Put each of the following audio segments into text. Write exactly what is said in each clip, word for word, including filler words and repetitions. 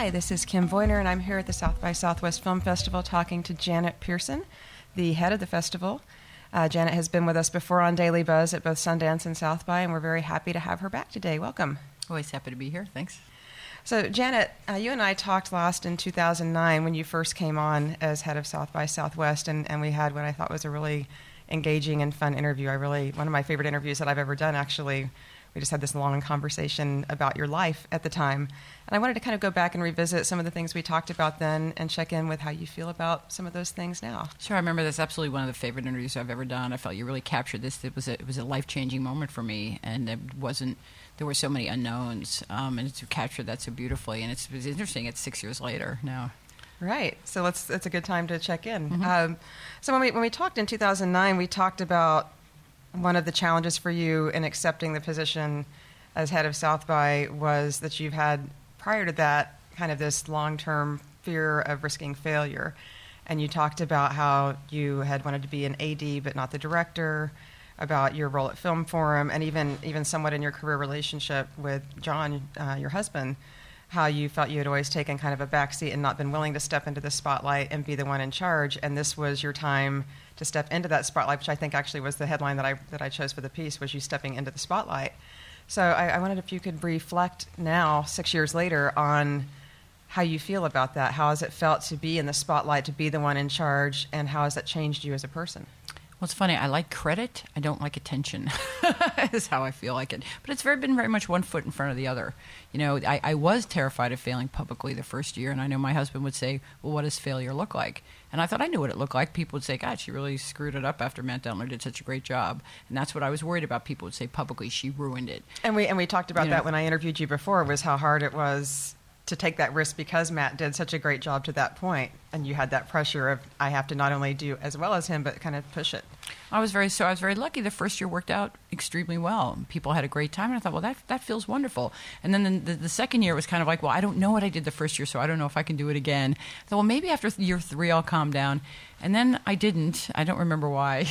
Hi, this is Kim Voyner, and I'm here at the South by Southwest Film Festival talking to Janet Pearson, the head of the festival. Uh, Janet has been with us before on Daily Buzz at both Sundance and South by, and we're very happy to have her back today. Welcome. Always happy to be here. Thanks. So, Janet, uh, you and I talked last in two thousand nine when you first came on as head of South by Southwest, and, and we had what I thought was a really engaging and fun interview. I really, one of my favorite interviews that I've ever done, actually. We just had this long conversation about your life at the time. And I wanted to kind of go back and revisit some of the things we talked about then and check in with how you feel about some of those things now. Sure, I remember that's absolutely one of the favorite interviews I've ever done. I felt you really captured this. It was a, it was a life-changing moment for me, and it wasn't, there were so many unknowns, um, and to capture that so beautifully. And it's, it's interesting, it's six years later now. Right. So let's, it's a good time to check in. Mm-hmm. Um, so when we, when we talked in two thousand nine, we talked about one of the challenges for you in accepting the position as head of South by was that you've had, prior to that, kind of this long-term fear of risking failure. And you talked about how you had wanted to be an A D but not the director, about your role at Film Forum, and even, even somewhat in your career relationship with John, uh, your husband, how you felt you had always taken kind of a backseat and not been willing to step into the spotlight and be the one in charge. And this was your time to step into that spotlight, which I think actually was the headline that I that I chose for the piece, was you stepping into the spotlight. So I, I wondered if you could reflect now, six years later, on how you feel about that. How has it felt to be in the spotlight, to be the one in charge, and how has that changed you as a person? Well, it's funny. I like credit. I don't like attention. Is how I feel like it. But it's very been very much one foot in front of the other. You know, I, I was terrified of failing publicly the first year, and I know my husband would say, "Well, what does failure look like?" And I thought I knew what it looked like. People would say, "God, she really screwed it up after Matt Dentler did such a great job." And that's what I was worried about. People would say publicly, "She ruined it." And we and we talked about you know, that when I interviewed you before. Was how hard it was to take that risk because Matt did such a great job to that point, and you had that pressure of, I have to not only do as well as him, but kind of push it. I was very so I was very lucky. The first year worked out extremely well. People had a great time, and I thought, well, that that feels wonderful. And then the, the, the second year was kind of like, well, I don't know what I did the first year, so I don't know if I can do it again. I thought, well, maybe after year three I'll calm down. And then I didn't. I don't remember why.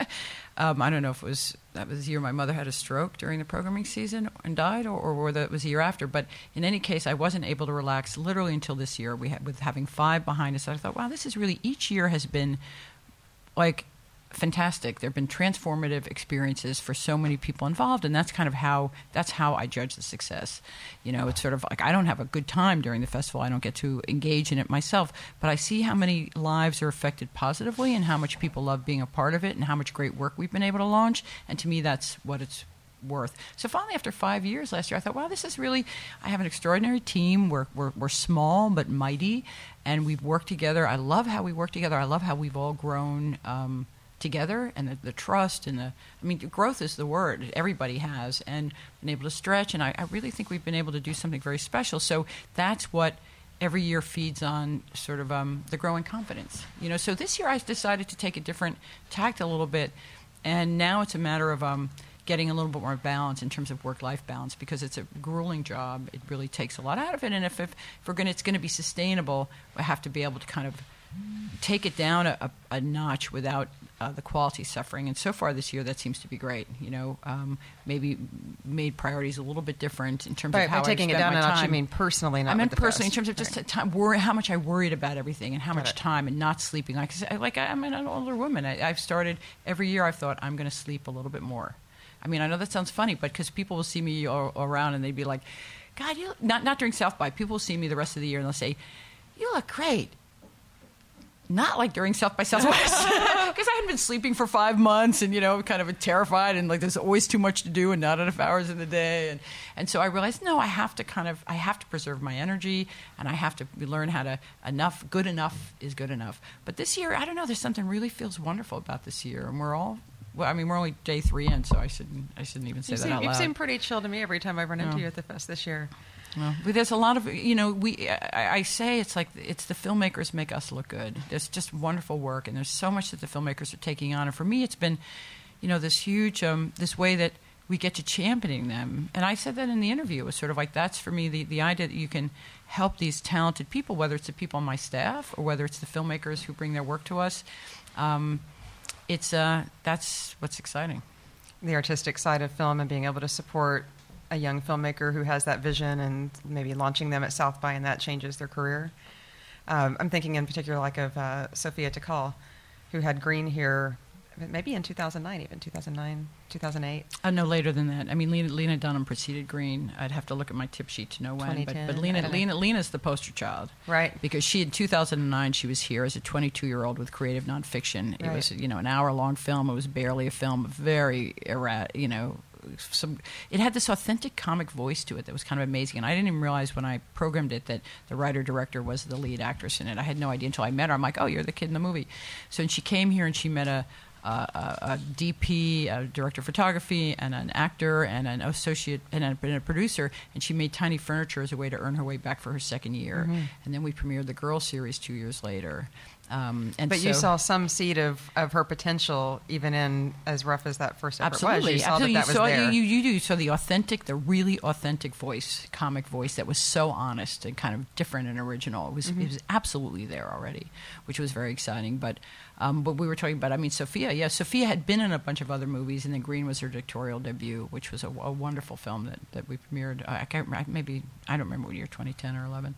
um, I don't know if it was that was the year my mother had a stroke during the programming season and died, or, or whether it was the year after. But in any case, I wasn't able to relax literally until this year. We had, with having five behind us, I thought, wow, this is really, each year has been like fantastic. There have been transformative experiences for so many people involved, and that's kind of how that's how I judge the success. You know, it's sort of like I don't have a good time during the festival. I don't get to engage in it myself, but I see how many lives are affected positively and how much people love being a part of it and how much great work we've been able to launch, and to me that's what it's worth. So finally, after five years last year, I thought, wow, this is really, I have an extraordinary team. We're, we're, we're small but mighty, and we've worked together. I love how we work together. I love how we've all grown um, together, and the, the trust and the, I mean, growth is the word everybody has, and been able to stretch, and I, I really think we've been able to do something very special. So that's what every year feeds on, sort of um, the growing confidence. You know, so this year I decided to take a different tact a little bit, and now it's a matter of um, getting a little bit more balance in terms of work-life balance, because it's a grueling job. It really takes a lot out of it, and if, if, if we're going, it's going to be sustainable, we have to be able to kind of take it down a, a, a notch without uh, the quality suffering. And so far this year, that seems to be great. You know, um, maybe made priorities a little bit different in terms by, of how by taking I it down a my notch, time. you mean personally, not I meant with the personally fest. in terms of just Right. time, worry, how much I worried about everything and how Got much it. time, and not sleeping. Like, I- like I'm an older woman. I, I've started every year. I've thought I'm going to sleep a little bit more. I mean, I know that sounds funny, but because people will see me all, all around and they'd be like, "God, you look," not not during South by. People will see me the rest of the year and they'll say, "You look great." Not like during South by Southwest, because I hadn't been sleeping for five months and, you know, kind of terrified, and like there's always too much to do and not enough hours in the day. And, and so I realized, no, I have to kind of, I have to preserve my energy, and I have to learn how to, enough, good enough is good enough. But this year, I don't know, there's something really feels wonderful about this year. And we're all, well, I mean, we're only day three in, so I shouldn't, I shouldn't even say You that seem, out you loud. seem pretty chill to me every time I run into No. you at the fest this year. Well, but there's a lot of, you know, we, I, I say it's like, it's the filmmakers make us look good. There's just wonderful work, and there's so much that the filmmakers are taking on. And for me, it's been, you know, this huge, um, this way that we get to championing them. And I said that in the interview. It was sort of like, that's for me the, the idea that you can help these talented people, whether it's the people on my staff or whether it's the filmmakers who bring their work to us. Um, it's, uh, that's what's exciting. The artistic side of film and being able to support a young filmmaker who has that vision and maybe launching them at South by, and that changes their career. Um, I'm thinking in particular like of uh, Sophia Takal, who had Green here maybe in two thousand nine, even two thousand nine, two thousand eight. Uh, no, later than that. I mean, Lena, Lena Dunham preceded Green. I'd have to look at my tip sheet to know when. But, but Lena, Lena, Lena's the poster child, right? Because she in two thousand nine she was here as a twenty-two-year-old with creative nonfiction. It right. was you know an hour-long film. It was barely a film. Very errat, you know. Some, it had this authentic comic voice to it that was kind of amazing, and I didn't even realize when I programmed it that the writer-director was the lead actress in it. I had no idea until I met her. I'm like, oh, you're the kid in the movie. So and she came here and she met a, a, a, a D P, a director of photography, and an actor, and an associate, and a, and a producer, and she made Tiny Furniture as a way to earn her way back for her second year. Mm-hmm. And then we premiered the Girl series two years later. Um, and but so, you saw some seed of, of her potential, even in as rough as that first effort absolutely, was. You saw absolutely. that that you saw, was there. You, you do. You saw the authentic, the really authentic voice, comic voice that was so honest and kind of different and original. It was, mm-hmm. it was absolutely there already, which was very exciting. But, um, but we were talking about, I mean, Sophia. Yeah, Sophia had been in a bunch of other movies, and then Green was her directorial debut, which was a, a wonderful film that, that we premiered. Uh, I can't maybe I don't remember what year, twenty ten or eleven.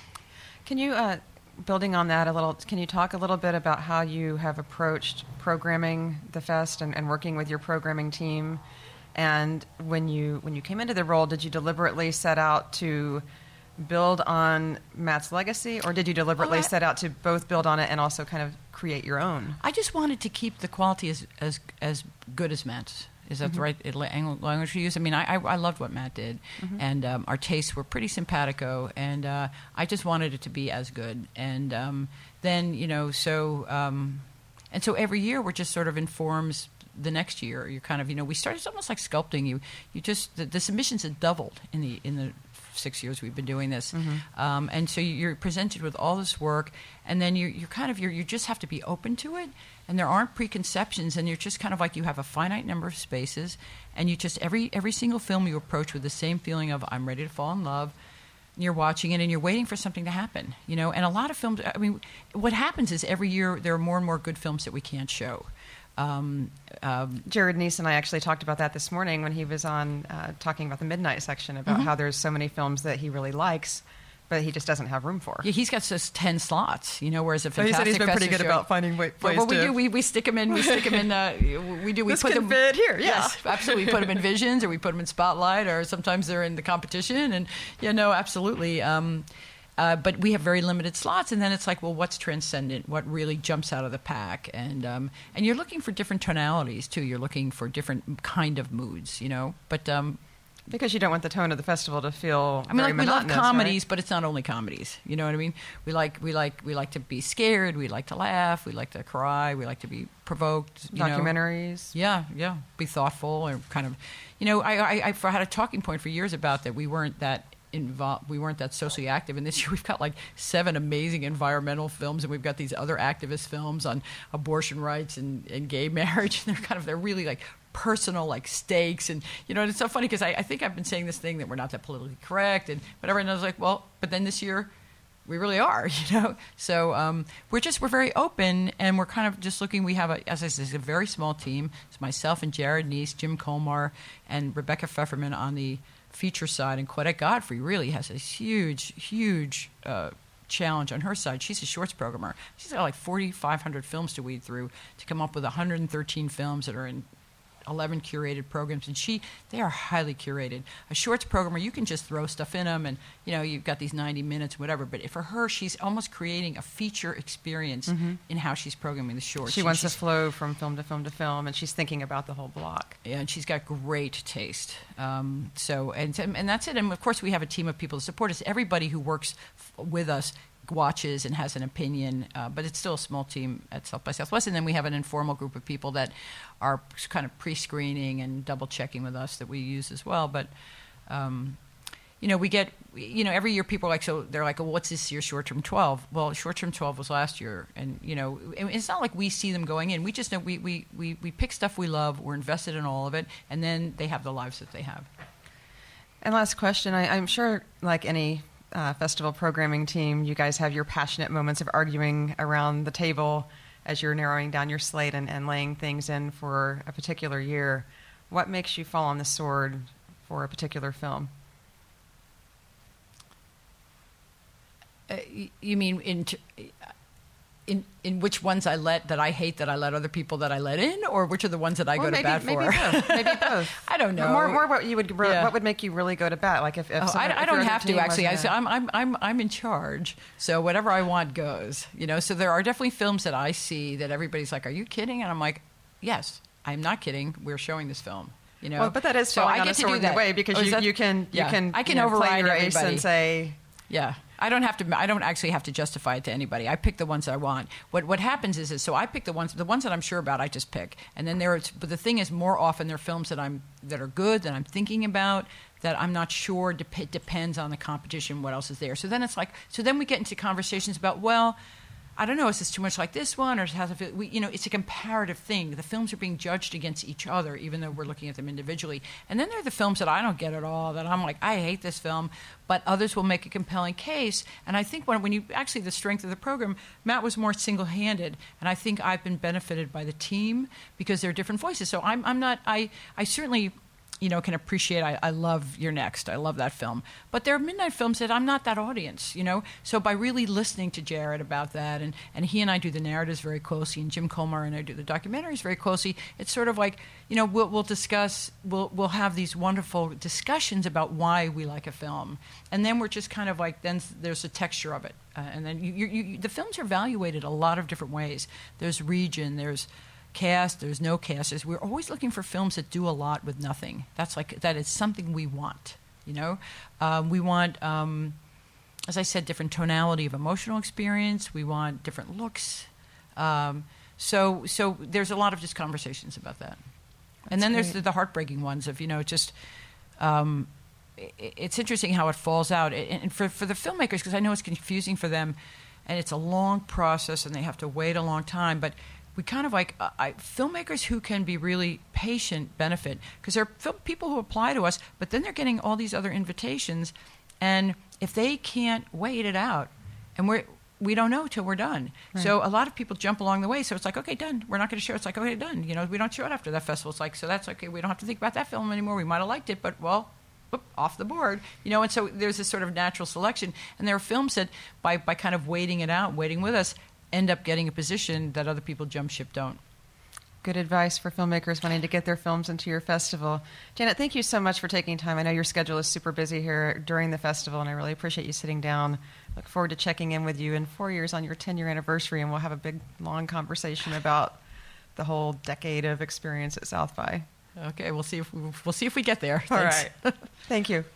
Can you? Uh, Building on that a little, can you talk a little bit about how you have approached programming the fest and, and working with your programming team? And when you when you came into the role, did you deliberately set out to build on Matt's legacy, or did you deliberately oh, I, set out to both build on it and also kind of create your own? I just wanted to keep the quality as as as good as Matt's. Is that mm-hmm. the right language to use? I mean, I, I, I loved what Matt did, mm-hmm. and um, our tastes were pretty simpatico, and uh, I just wanted it to be as good. And um, then, you know, so um, and so every year we're just sort of informs the next year. You're kind of, you know, we started, it's almost like sculpting. You, you just the, the submissions have doubled in the in the six years we've been doing this, mm-hmm. um, and so you're presented with all this work, and then you're you're kind of you're, you just have to be open to it. And there aren't preconceptions, and you're just kind of like you have a finite number of spaces, and you just every every single film you approach with the same feeling of I'm ready to fall in love. And you're watching it, and you're waiting for something to happen, you know. And a lot of films, I mean, what happens is every year there are more and more good films that we can't show. Um, um, Jared Neese and I actually talked about that this morning when he was on uh, talking about the Midnight section about mm-hmm. how there's so many films that he really likes, but he just doesn't have room for. Yeah, he's got just ten slots, you know. Whereas a so fantastic he said he's been pretty good show, about finding ways well, well, we to. do. We, we stick him in. We stick him in. Uh, we do. We this put can them fit here. Yeah. Yes, absolutely. We put them in Visions, or we put them in Spotlight, or sometimes they're in the competition. And yeah, no, absolutely. Um, uh, but we have very limited slots, and then it's like, well, what's transcendent? What really jumps out of the pack? And um, and you're looking for different tonalities too. You're looking for different kind of moods, you know. But um, because you don't want the tone of the festival to feel. I mean, very like, we love comedies, right? but it's not only comedies. You know what I mean? We like we like we like to be scared. We like to laugh. We like to cry. We like to be provoked. You Documentaries. Know? Yeah, yeah. Be thoughtful or kind of, you know. I, I I had a talking point for years about that. We weren't that involved. We weren't that socially active. And this year we've got like seven amazing environmental films, and we've got these other activist films on abortion rights and, and gay marriage. And they're kind of they're really like personal, like stakes, and you know, and it's so funny because I, I think I've been saying this thing that we're not that politically correct and whatever, and I was like, well, but then this year we really are, you know. So um, we're just we're very open, and we're kind of just looking. We have a, as I said, a very small team. It's myself and Jared Neese, Jim Colmar, and Rebecca Pfefferman on the feature side, and Claudette Godfrey really has a huge, huge. Uh, challenge on her side. She's a shorts programmer. She's got like forty-five hundred films to weed through to come up with one hundred thirteen films that are in eleven curated programs, and she they are highly curated. A shorts programmer, you can just throw stuff in them, and you know you've got these ninety minutes, whatever. But for her, she's almost creating a feature experience mm-hmm. in how she's programming the shorts. She and wants to flow from film to film to film, and she's thinking about the whole block. Yeah, and she's got great taste. Um, so and and that's it. And of course, we have a team of people to support us. Everybody who works f- with us watches and has an opinion, uh, but it's still a small team at South by Southwest. And then we have an informal group of people that are kind of pre-screening and double-checking with us that we use as well. But, um, you know, we get, you know, every year people are like, so they're like, oh, what's this year's short-term twelve? Well, short-term twelve was last year. And, you know, it's not like we see them going in. We just know we, we, we, we pick stuff we love, we're invested in all of it, and then they have the lives that they have. And last question, I, I'm sure like any Uh, festival programming team, you guys have your passionate moments of arguing around the table as you're narrowing down your slate and, and laying things in for a particular year. What makes you fall on the sword for a particular film? Uh, y- you mean in, t- in in which ones I let that I hate that I let other people that I let in, or which are the ones that I Well, go maybe, to bat maybe for? both. Maybe both. I don't know. More, more what you would, Yeah. what would make you really go to bat? Like if, if Oh, someone, I, I if don't your have to team actually. I wasn't say a- I'm I'm I'm I'm in charge. So whatever I want goes. You know. So there are definitely films that I see that everybody's like, "Are you kidding?" And I'm like, "Yes, I'm not kidding. We're showing this film." You know. Well, but that is so falling I on get a to do sword in that. a way because Oh, is you, that- you can yeah. you can I can you know, play override your ace everybody. and say. Yeah. I don't have to. I don't actually have to justify it to anybody. I pick the ones that I want. What What happens is, is so I pick the ones, the ones that I'm sure about. I just pick, and then there. Are, but the thing is, more often they're films that I'm that are good that I'm thinking about that I'm not sure. Dep- it depends on the competition. What else is there? So then it's like. So then we get into conversations about well. I don't know, is this too much like this one, or has it feel, we, you know, it's a comparative thing. The films are being judged against each other, even though we're looking at them individually. And then there are the films that I don't get at all, that I'm like, I hate this film, but others will make a compelling case. And I think when, when you, actually the strength of the program, Matt was more single-handed, and I think I've been benefited by the team because there are different voices. So I'm, I'm not, I, I certainly... you know, can appreciate, I, I love You're Next. I love that film. But there are midnight films that I'm not that audience, you know? So by really listening to Jared about that, and, and he and I do the narratives very closely, and Jim Colmar and I do the documentaries very closely, it's sort of like, you know, we'll, we'll discuss, we'll, we'll have these wonderful discussions about why we like a film. And then we're just kind of like, then there's a texture of it. Uh, and then you, you, you, the films are evaluated a lot of different ways. There's region, there's cast, there's no cast. There's, we're always looking for films that do a lot with nothing. That's like that is something we want. You know, um, we want, um, as I said, different tonality of emotional experience. We want different looks. Um, so, so there's a lot of just conversations about that. That's and then there's great. the, the heartbreaking ones of you know just. Um, i- it's interesting how it falls out, and and for for the filmmakers, because I know it's confusing for them, and it's a long process, and they have to wait a long time, but. We kind of like uh, I, filmmakers who can be really patient benefit because there are film, people who apply to us, but then they're getting all these other invitations, and if they can't wait it out, and we're we don't know till we're done. Right. So a lot of people jump along the way. So it's like, okay, done. We're not going to show. It's like, okay, done. You know, we don't show it after that festival. It's like, so that's okay. We don't have to think about that film anymore. We might have liked it, but well. Whoop, off the board, you know, and so there's this sort of natural selection, and there are films that, by by kind of waiting it out, waiting with us, end up getting a position that other people jump ship don't. Good advice for filmmakers wanting to get their films into your festival. Janet, thank you so much for taking time. I know your schedule is super busy here during the festival, and I really appreciate you sitting down. Look forward to checking in with you in four years on your ten-year anniversary, and we'll have a big, long conversation about the whole decade of experience at South by. Okay, we'll see if we, we'll see if we get there. All Thanks. right. Thank you.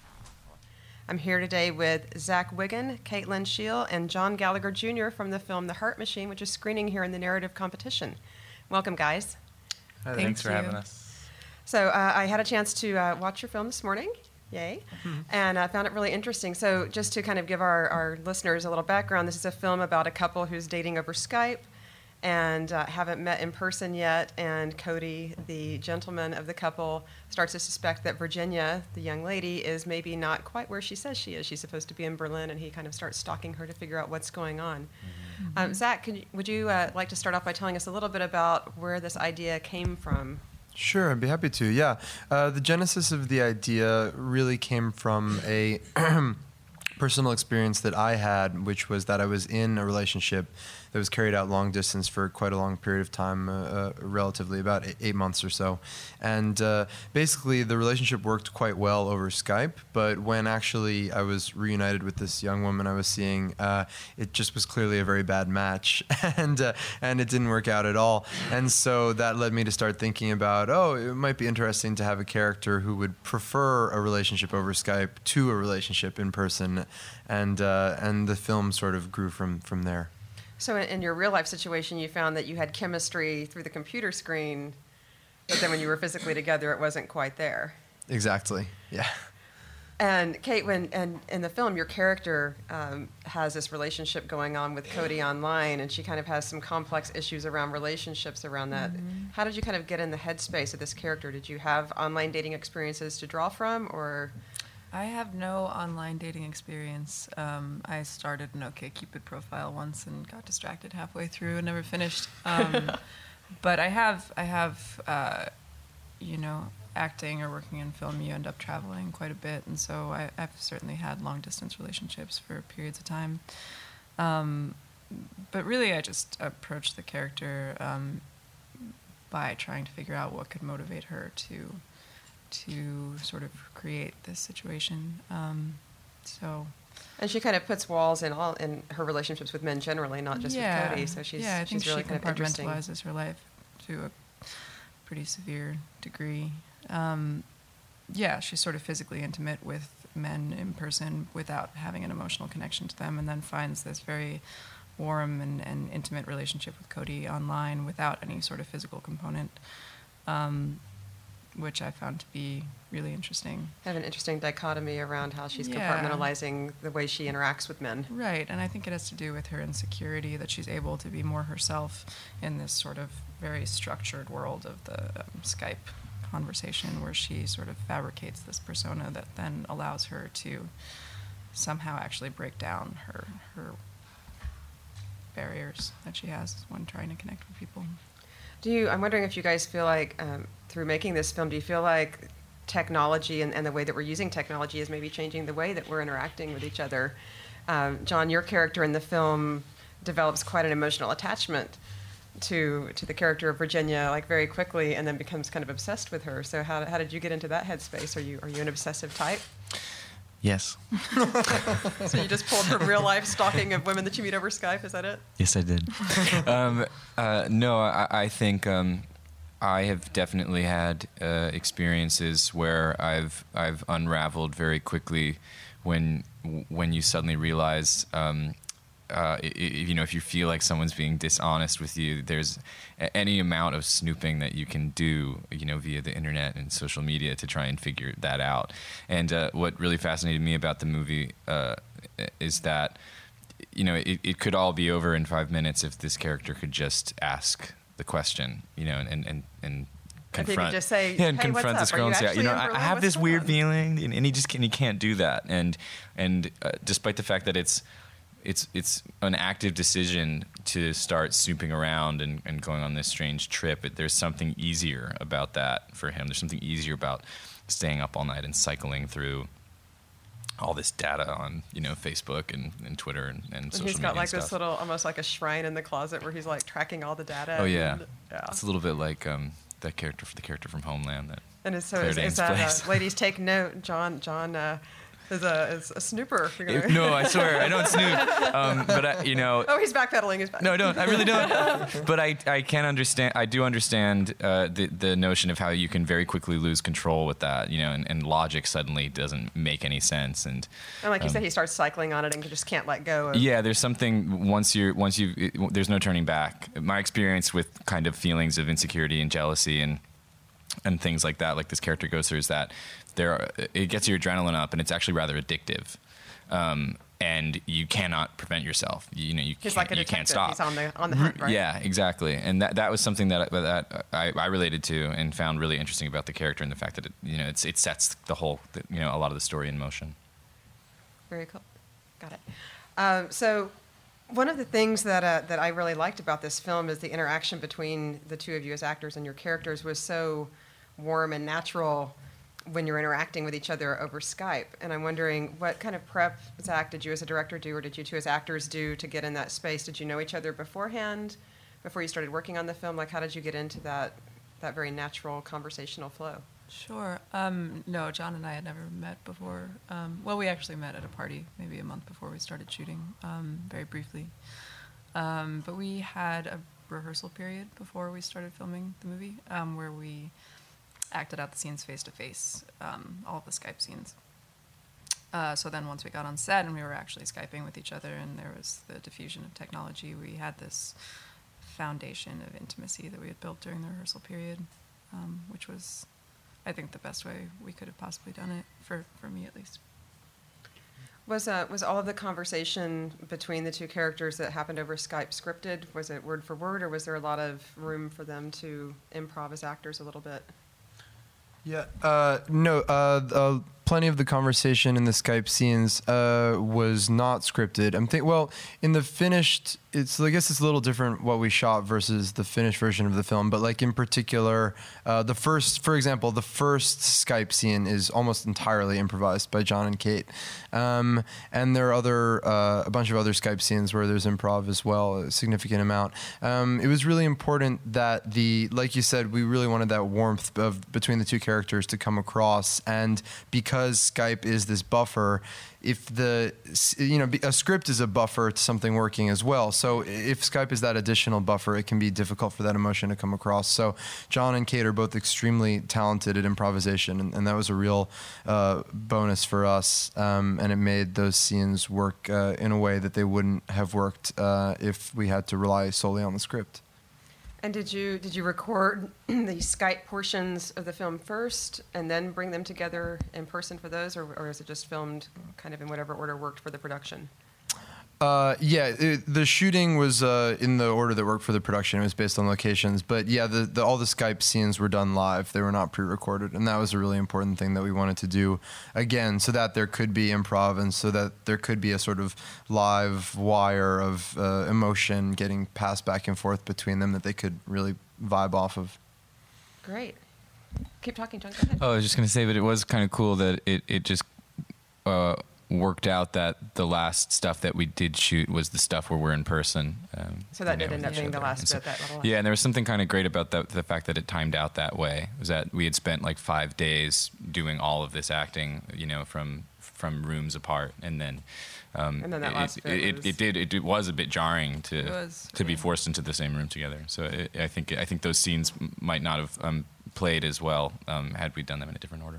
I'm here today with Zach Wiggin, Caitlin Scheel, and John Gallagher Junior from the film The Heart Machine, which is screening here in the narrative competition. Welcome, guys. Hi, Thank thanks for you. having us. So uh, I had a chance to uh, watch your film this morning. Yay. Mm-hmm. And I found it really interesting. So just to kind of give our, our listeners a little background, this is a film about a couple who's dating over Skype and uh, haven't met in person yet. And Cody, the gentleman of the couple, starts to suspect that Virginia, the young lady, is maybe not quite where she says she is. She's supposed to be in Berlin, and he kind of starts stalking her to figure out what's going on. Mm-hmm. Um, Zach, could you, would you uh, like to start off by telling us a little bit about where this idea came from? Sure, I'd be happy to. Yeah, uh, the genesis of the idea really came from a personal experience that I had, which was that I was in a relationship that was carried out long distance for quite a long period of time, uh, uh, relatively about eight, eight months or so. And uh, basically, the relationship worked quite well over Skype, but when actually I was reunited with this young woman I was seeing, uh, it just was clearly a very bad match, and uh, and it didn't work out at all. And so that led me to start thinking about, oh, it might be interesting to have a character who would prefer a relationship over Skype to a relationship in person, and uh, and the film sort of grew from from there. So in, in your real life situation, you found that you had chemistry through the computer screen, but then when you were physically together, it wasn't quite there. Exactly. Yeah. And Kate, when and in the film, your character um, has this relationship going on with Cody online, and she kind of has some complex issues around relationships around that. Mm-hmm. How did you kind of get in the headspace of this character? Did you have online dating experiences to draw from, or? I have no online dating experience. Um, I started an OkCupid profile once and got distracted halfway through and never finished. Um, but I have, I have, uh, you know, acting or working in film, you end up traveling quite a bit, and so I, I've certainly had long distance relationships for periods of time. Um, but really, I just approached the character um, by trying to figure out what could motivate her to to sort of create this situation. Um, so. And she kind of puts walls in all in her relationships with men generally, not just yeah, with Cody. So she's yeah, I she's think really she kind of interesting. compartmentalizes her life to a pretty severe degree. Um, yeah, she's sort of physically intimate with men in person without having an emotional connection to them, and then finds this very warm and, and intimate relationship with Cody online without any sort of physical component, um, which I found to be really interesting. Have an interesting dichotomy around how she's Yeah. compartmentalizing the way she interacts with men. Right, and I think it has to do with her insecurity, that she's able to be more herself in this sort of very structured world of the um, Skype conversation, where she sort of fabricates this persona that then allows her to somehow actually break down her her barriers that she has when trying to connect with people. Do you? I'm wondering if you guys feel like um, through making this film, do you feel like technology and, and the way that we're using technology is maybe changing the way that we're interacting with each other? Um, John, your character in the film develops quite an emotional attachment to to the character of Virginia, like very quickly, and then becomes kind of obsessed with her. So how how did you get into that headspace? Are you are you an obsessive type? Yes. So you just pulled from real life stalking of women that you meet over Skype? Is that it? Yes, I did. um, uh, no, I, I think um, I have definitely had uh, experiences where I've I've unraveled very quickly when when you suddenly realize. Um, Uh, I, I, you know, if you feel like someone's being dishonest with you, there's a- any amount of snooping that you can do, you know, via the internet and social media to try and figure that out. And uh, what really fascinated me about the movie uh, is that, you know, it, it could all be over in five minutes if this character could just ask the question, you know, and and and. If he confront, could just say, yeah, and "Hey, what's confront up? this Are girl you and say, you actually know, in I, I Berlin? have What's this going weird on?" feeling, and, and he just and he can't do that. And and uh, despite the fact that it's it's it's an active decision to start snooping around and, and going on this strange trip, it, there's something easier about that for him. There's something easier about staying up all night and cycling through all this data on, you know, Facebook and, and Twitter and, and And social he's media got like and this stuff. little, almost like a shrine in the closet where he's like tracking all the data. Oh yeah, and, yeah. it's a little bit like um, that character, the character from Homeland. That And it's, so Claire is, Danes is that, plays. uh, ladies, take note. John, John uh, is a is a snooper. You're gonna- It- no, I swear I don't snoop. Um, but I, you know, Oh, he's backpedaling. He's back. no, I don't. I really don't. But I, I can understand. I do understand uh, the the notion of how you can very quickly lose control with that. You know, and, and logic suddenly doesn't make any sense. And And like you um, said, he starts cycling on it and just can't let go. Of, yeah, there's something once you're once you it, there's no turning back. My experience with kind of feelings of insecurity and jealousy and and things like that, like this character goes through, is that there are, it gets your adrenaline up, and it's actually rather addictive. Um, and you cannot prevent yourself. You, you know, you He's can't, like a you detective. can't stop. He's on the on the hunt, right? Yeah, exactly. And that that was something that that I, I related to and found really interesting about the character, and the fact that it, you know, it's, it sets the whole, you know, a lot of the story in motion. Very cool. Got it. Um, so, one of the things that uh, that I really liked about this film is the interaction between the two of you as actors and your characters was so warm and natural when you're interacting with each other over Skype. And I'm wondering, what kind of prep, Zach, did you as a director do, or did you two as actors do to get in that space? Did you know each other beforehand, before you started working on the film? Like, how did you get into that that very natural conversational flow? Sure. Um, no, John and I had never met before. Um, well, we actually met at a party maybe a month before we started shooting, um, very briefly. Um, but we had a rehearsal period before we started filming the movie, um, where we acted out the scenes face to face, um, all of the Skype scenes. Uh, so then once we got on set and we were actually Skyping with each other and there was the diffusion of technology, we had this foundation of intimacy that we had built during the rehearsal period, um, which was, I think, the best way we could have possibly done it, for, for me at least. Was uh, was all of the conversation between the two characters that happened over Skype scripted? Was it word for word, or was there a lot of room for them to improv as actors a little bit? Yeah, uh, no, uh, uh, plenty of the conversation in the Skype scenes uh, was not scripted. I'm think well, in the finished it's I guess it's a little different what we shot versus the finished version of the film. But like in particular, uh, the first, for example, the first Skype scene is almost entirely improvised by John and Kate, um, and there are other uh, a bunch of other Skype scenes where there's improv as well, a significant amount. Um, it was really important that the, like you said, we really wanted that warmth of between the two characters to come across, and because Skype is this buffer. If the, you know, a script is a buffer to something working as well. So if Skype is that additional buffer, it can be difficult for that emotion to come across. So John and Kate are both extremely talented at improvisation, and, and that was a real uh, bonus for us. Um, and it made those scenes work uh, in a way that they wouldn't have worked uh, if we had to rely solely on the script. And did you did you record the Skype portions of the film first and then bring them together in person for those, or, or is it just filmed kind of in whatever order worked for the production? Uh, yeah, it, the shooting was uh, in the order that worked for the production. It was based on locations, but yeah, the, the, all the Skype scenes were done live. They were not pre-recorded, and that was a really important thing that we wanted to do again, so that there could be improv and so that there could be a sort of live wire of uh, emotion getting passed back and forth between them that they could really vibe off of. Great. Keep talking, John. Go ahead. Oh, I was just going to say, but it was kind of cool that it, it just uh, worked out that the last stuff that we did shoot was the stuff where we're in person. Um, So that you know, did end with up each being the other. last And so- bit, that little Yeah, and there was something kind of great about that, the fact that it timed out that way, was that we had spent like five days doing all of this acting, you know, from from rooms apart, and then um, And then that it, last it, bit it, was- it did it, it was a bit jarring to It was, to be yeah. forced into the same room together. So it, I think I think those scenes m- might not have um, played as well um, had we done them in a different order.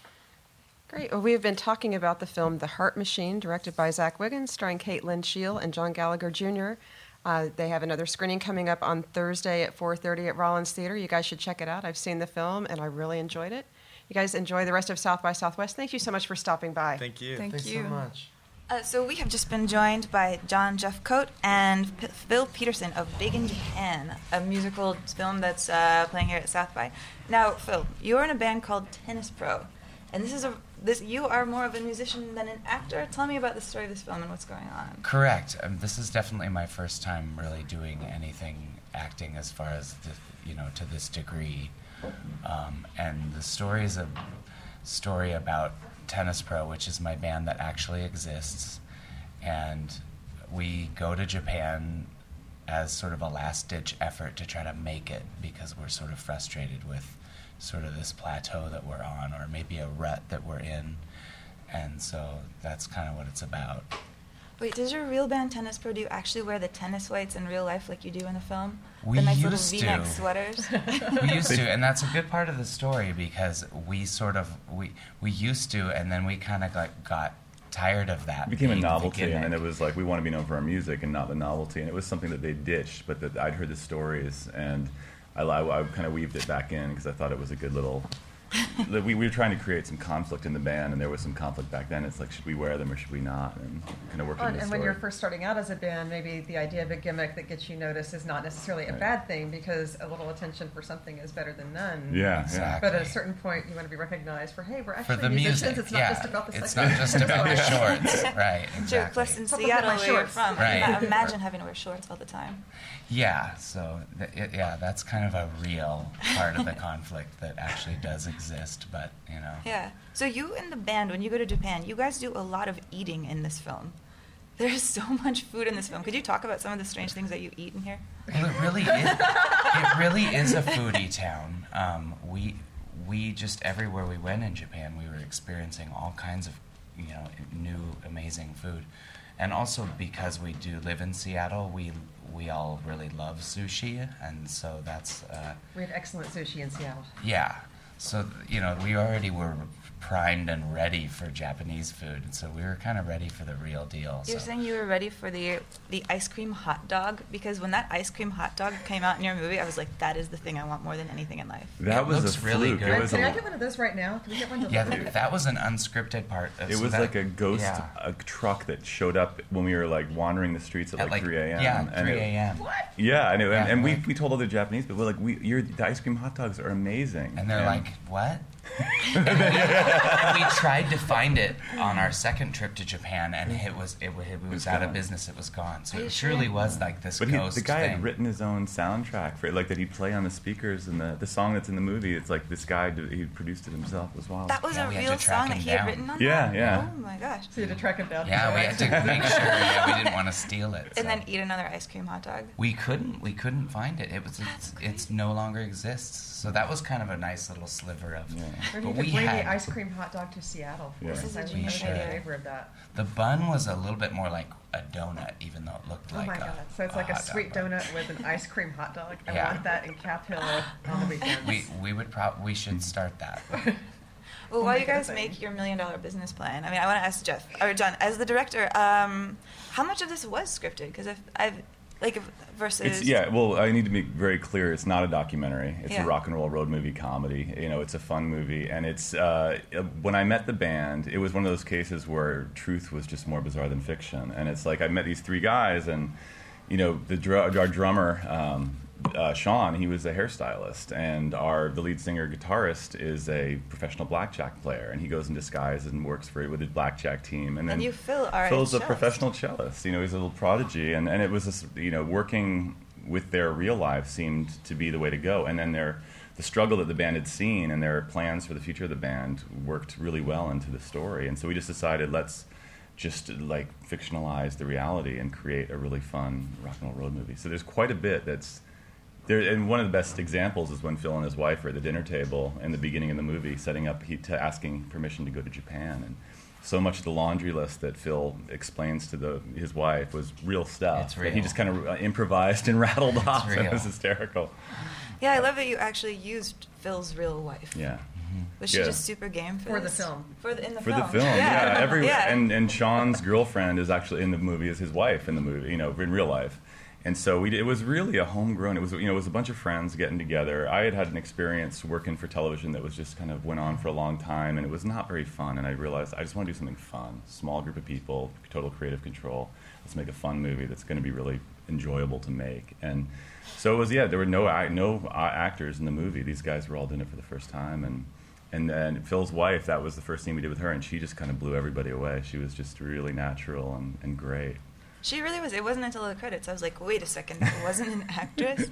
Great. Well, we have been talking about the film The Heart Machine, directed by Zach Wiggins, starring Kate Lynn Scheel and John Gallagher Junior Uh, they have another screening coming up on Thursday at four thirty at Rollins Theater. You guys should check it out. I've seen the film, and I really enjoyed it. You guys enjoy the rest of South by Southwest. Thank you so much for stopping by. Thank you. Thank Thanks you. so much. Uh, so we have just been joined by John Jeffcoat and P- Phil Peterson of Big in Japan, a musical film that's uh, playing here at South by. Now, Phil, you're in a band called Tennis Pro, and this is a this you are more of a musician than an actor. Tell me about the story of this film and what's going on. Correct. Um, this is definitely my first time really doing anything acting as far as the, you know, to this degree. Um, and the story is a story about Tennis Pro, which is my band that actually exists, and we go to Japan as sort of a last-ditch effort to try to make it because we're sort of frustrated with sort of this plateau that we're on, or maybe a rut that we're in, and so that's kind of what it's about. Wait, does your real band Tennis Pro, do you actually wear the tennis whites in real life like you do in the film? We the nice used little V-neck to. sweaters? We used to, and that's a good part of the story because we sort of we we used to, and then we kind of like got tired of that. It became a being the novelty, and then gimmick. it was like we want to be known for our music and not the novelty, and it was something that they ditched. But that I'd heard the stories, and I, I, I kind of weaved it back in because I thought it was a good little. we, we were trying to create some conflict in the band, and there was some conflict back then. It's like, should we wear them or should we not? And kind of working Well, the and story. when you're first starting out as a band, maybe the idea of a gimmick that gets you noticed is not necessarily a Right. bad thing because a little attention for something is better than none. yeah, Exactly. But at a certain point, you want to be recognized for, hey, we're for actually the musicians. music, It's not yeah, just about the it's sex. not just about the shorts, right? True, Exactly. plus in Something Seattle, with my where you're shorts. from, I Right. cannot imagine having to wear shorts all the time. Yeah, so th- it, yeah, that's kind of a real part of the conflict that actually does exist, but you know. Yeah. So you and the band, when you go to Japan, you guys do a lot of eating in this film. There's so much food in this film. Could you talk about some of the strange things that you eat in here? Well, it really is. It really is a foodie town. Um, we we just everywhere we went in Japan, we were experiencing all kinds of you know new amazing food, and also because we do live in Seattle, we we all really love sushi, and so that's uh, We have excellent sushi in Seattle. yeah. So you know we already were primed and ready for Japanese food, and so we were kind of ready for the real deal. You're so. saying you were ready for the the ice cream hot dog? Because when that ice cream hot dog came out in your movie, I was like, that is the thing I want more than anything in life. that It was looks a really fluke. good. It was, Can I a, get one of those right now? Can we get one Yeah, delivered? th- that was an unscripted part. Of, it so was that- like a ghost yeah. a truck that showed up when we were like wandering the streets at, At like, three a.m. Yeah, and three it- a.m. Yeah, I know, and, Yeah, and we, like- we told other Japanese people like we, your the ice cream hot dogs are amazing, And they're like, what? we tried to find it on our second trip to Japan, and it was it, wa- it was out of gone. business. It was gone. So Are you it sure? truly was like this But he, ghost the guy thing. had written his own soundtrack for it, like that he'd play on the speakers, and the, the song that's in the movie. It's like this guy did, he produced it himself as well. That was Yeah, a we had real to track song that him he had down. written on Yeah, that? yeah. Oh my gosh. So you had to track him down. Yeah, we had to make sure. Yeah, we didn't want to steal it. And so. then eat another ice cream hot dog. We couldn't. We couldn't find it. It was. It's, it's no longer exists. So that was kind of a nice little sliver of. Yeah. Or But you we could bring had the ice cream hot dog to Seattle. For Yeah. us. This is I a was genius in idea. favor of that. the bun was a little bit more like a donut, even though it looked Oh like my a. god! So it's like a hot dog sweet bun. donut with an ice cream hot dog. I Yeah. want that in Cap Hill on the weekends. We we would probably we should start that. Well, Oh while my you guys God, make thank your million dollar business plan, I mean, I want to ask Jeff or John, as the director, um, how much of this was scripted? Because I've, I've, like, if- versus. It's, yeah, well, I need to make very clear. It's not a documentary. It's Yeah. a rock and roll road movie comedy. You know, it's a fun movie, and it's uh, when I met the band, it was one of those cases where truth was just more bizarre than fiction. And it's like I met these three guys, and you know, the dr- our drummer. Um, Uh, Sean, he was a hairstylist, and our the lead singer guitarist is a professional blackjack player, and he goes in disguise and works for with the blackjack team. And then And you, Phil, are a Phil's a cellist. professional cellist. You know, he's a little prodigy, and, and it was this, you know, working with their real life seemed to be the way to go. And then their the struggle that the band had seen and their plans for the future of the band worked really well into the story. And so we just decided let's just like fictionalize the reality and create a really fun rock and roll road movie. So there's quite a bit that's there, and one of the best examples is when Phil and his wife are at the dinner table in the beginning of the movie, setting up, he, to asking permission to go to Japan, and so much of the laundry list that Phil explains to the his wife was real stuff. It's that real. he just kind of improvised and rattled off. real. It was hysterical. Yeah, I love that you actually used Phil's real wife. Yeah. Was she Yeah. just super game for For the this? film. For the in the For film. the film, yeah, every Yeah. and and Sean's girlfriend is actually in the movie as his wife in the movie, you know, in real life. And so we, it was really a homegrown. It was, you know, it was a bunch of friends getting together. I had had an experience working for television that was just kind of went on for a long time, and it was not very fun. And I realized I just want to do something fun. Small group of people, total creative control. Let's make a fun movie that's going to be really enjoyable to make. And so it was. Yeah, there were no ac- no uh, actors in the movie. These guys were all doing it for the first time, and. And then Phil's wife, that was the first scene we did with her, and she just kind of blew everybody away. She was just really natural and, and great. She really was. It wasn't until the credits I was like, wait a second, that wasn't an actress.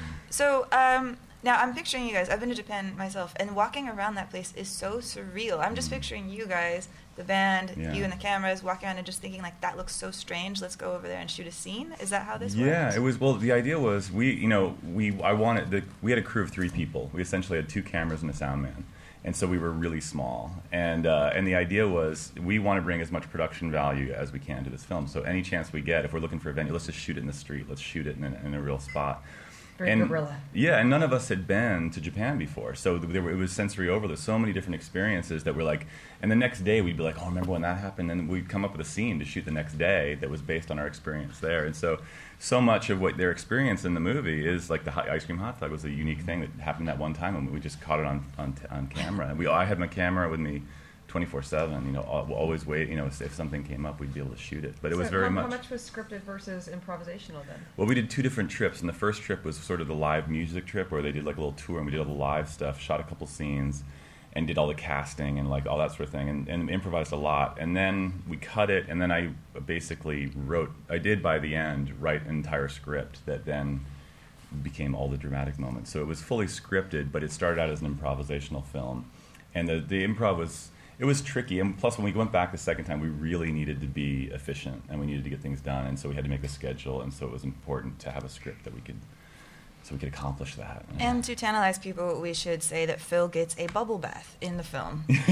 So um, now I'm picturing you guys. I've been to Japan myself, and walking around that place is so surreal. I'm just picturing you guys, the band, Yeah. you and the cameras, walking around and just thinking like, that looks so strange. Let's go over there and shoot a scene. Is that how this Yeah, works? it was. Well, the idea was we, you know, we I wanted the we had a crew of three people. We essentially had two cameras and a sound man, and so we were really small. And uh, and the idea was we want to bring as much production value as we can to this film. So any chance we get, if we're looking for a venue, let's just shoot it in the street. Let's shoot it in a, in a real spot. Very and, guerrilla. Yeah, and none of us had been to Japan before, so there were, it was sensory overload. So many different experiences that were like, and the next day we'd be like, oh, remember when that happened? And we'd come up with a scene to shoot the next day that was based on our experience there. And so, so much of what their experience in the movie is like the hot, ice cream hot dog was a unique thing that happened that one time, and we just caught it on on, on camera. We, I had my camera with me twenty-four seven. You know, al- always wait. You know, if, if something came up, we'd be able to shoot it. But it was So very how, much. How much was scripted versus improvisational then? Well, we did two different trips, and the first trip was sort of the live music trip where they did like a little tour, and we did all the live stuff, shot a couple scenes, and did all the casting and like all that sort of thing, and, and improvised a lot. And then we cut it, and then I basically wrote, I did by the end write an entire script that then became all the dramatic moments. So it was fully scripted, but it started out as an improvisational film. And the, the improv was, it was tricky. And plus, when we went back the second time, we really needed to be efficient, and we needed to get things done. And so we had to make a schedule, and so it was important to have a script that we could, so we could accomplish that. And to tantalize people, we should say that Phil gets a bubble bath in the film. um,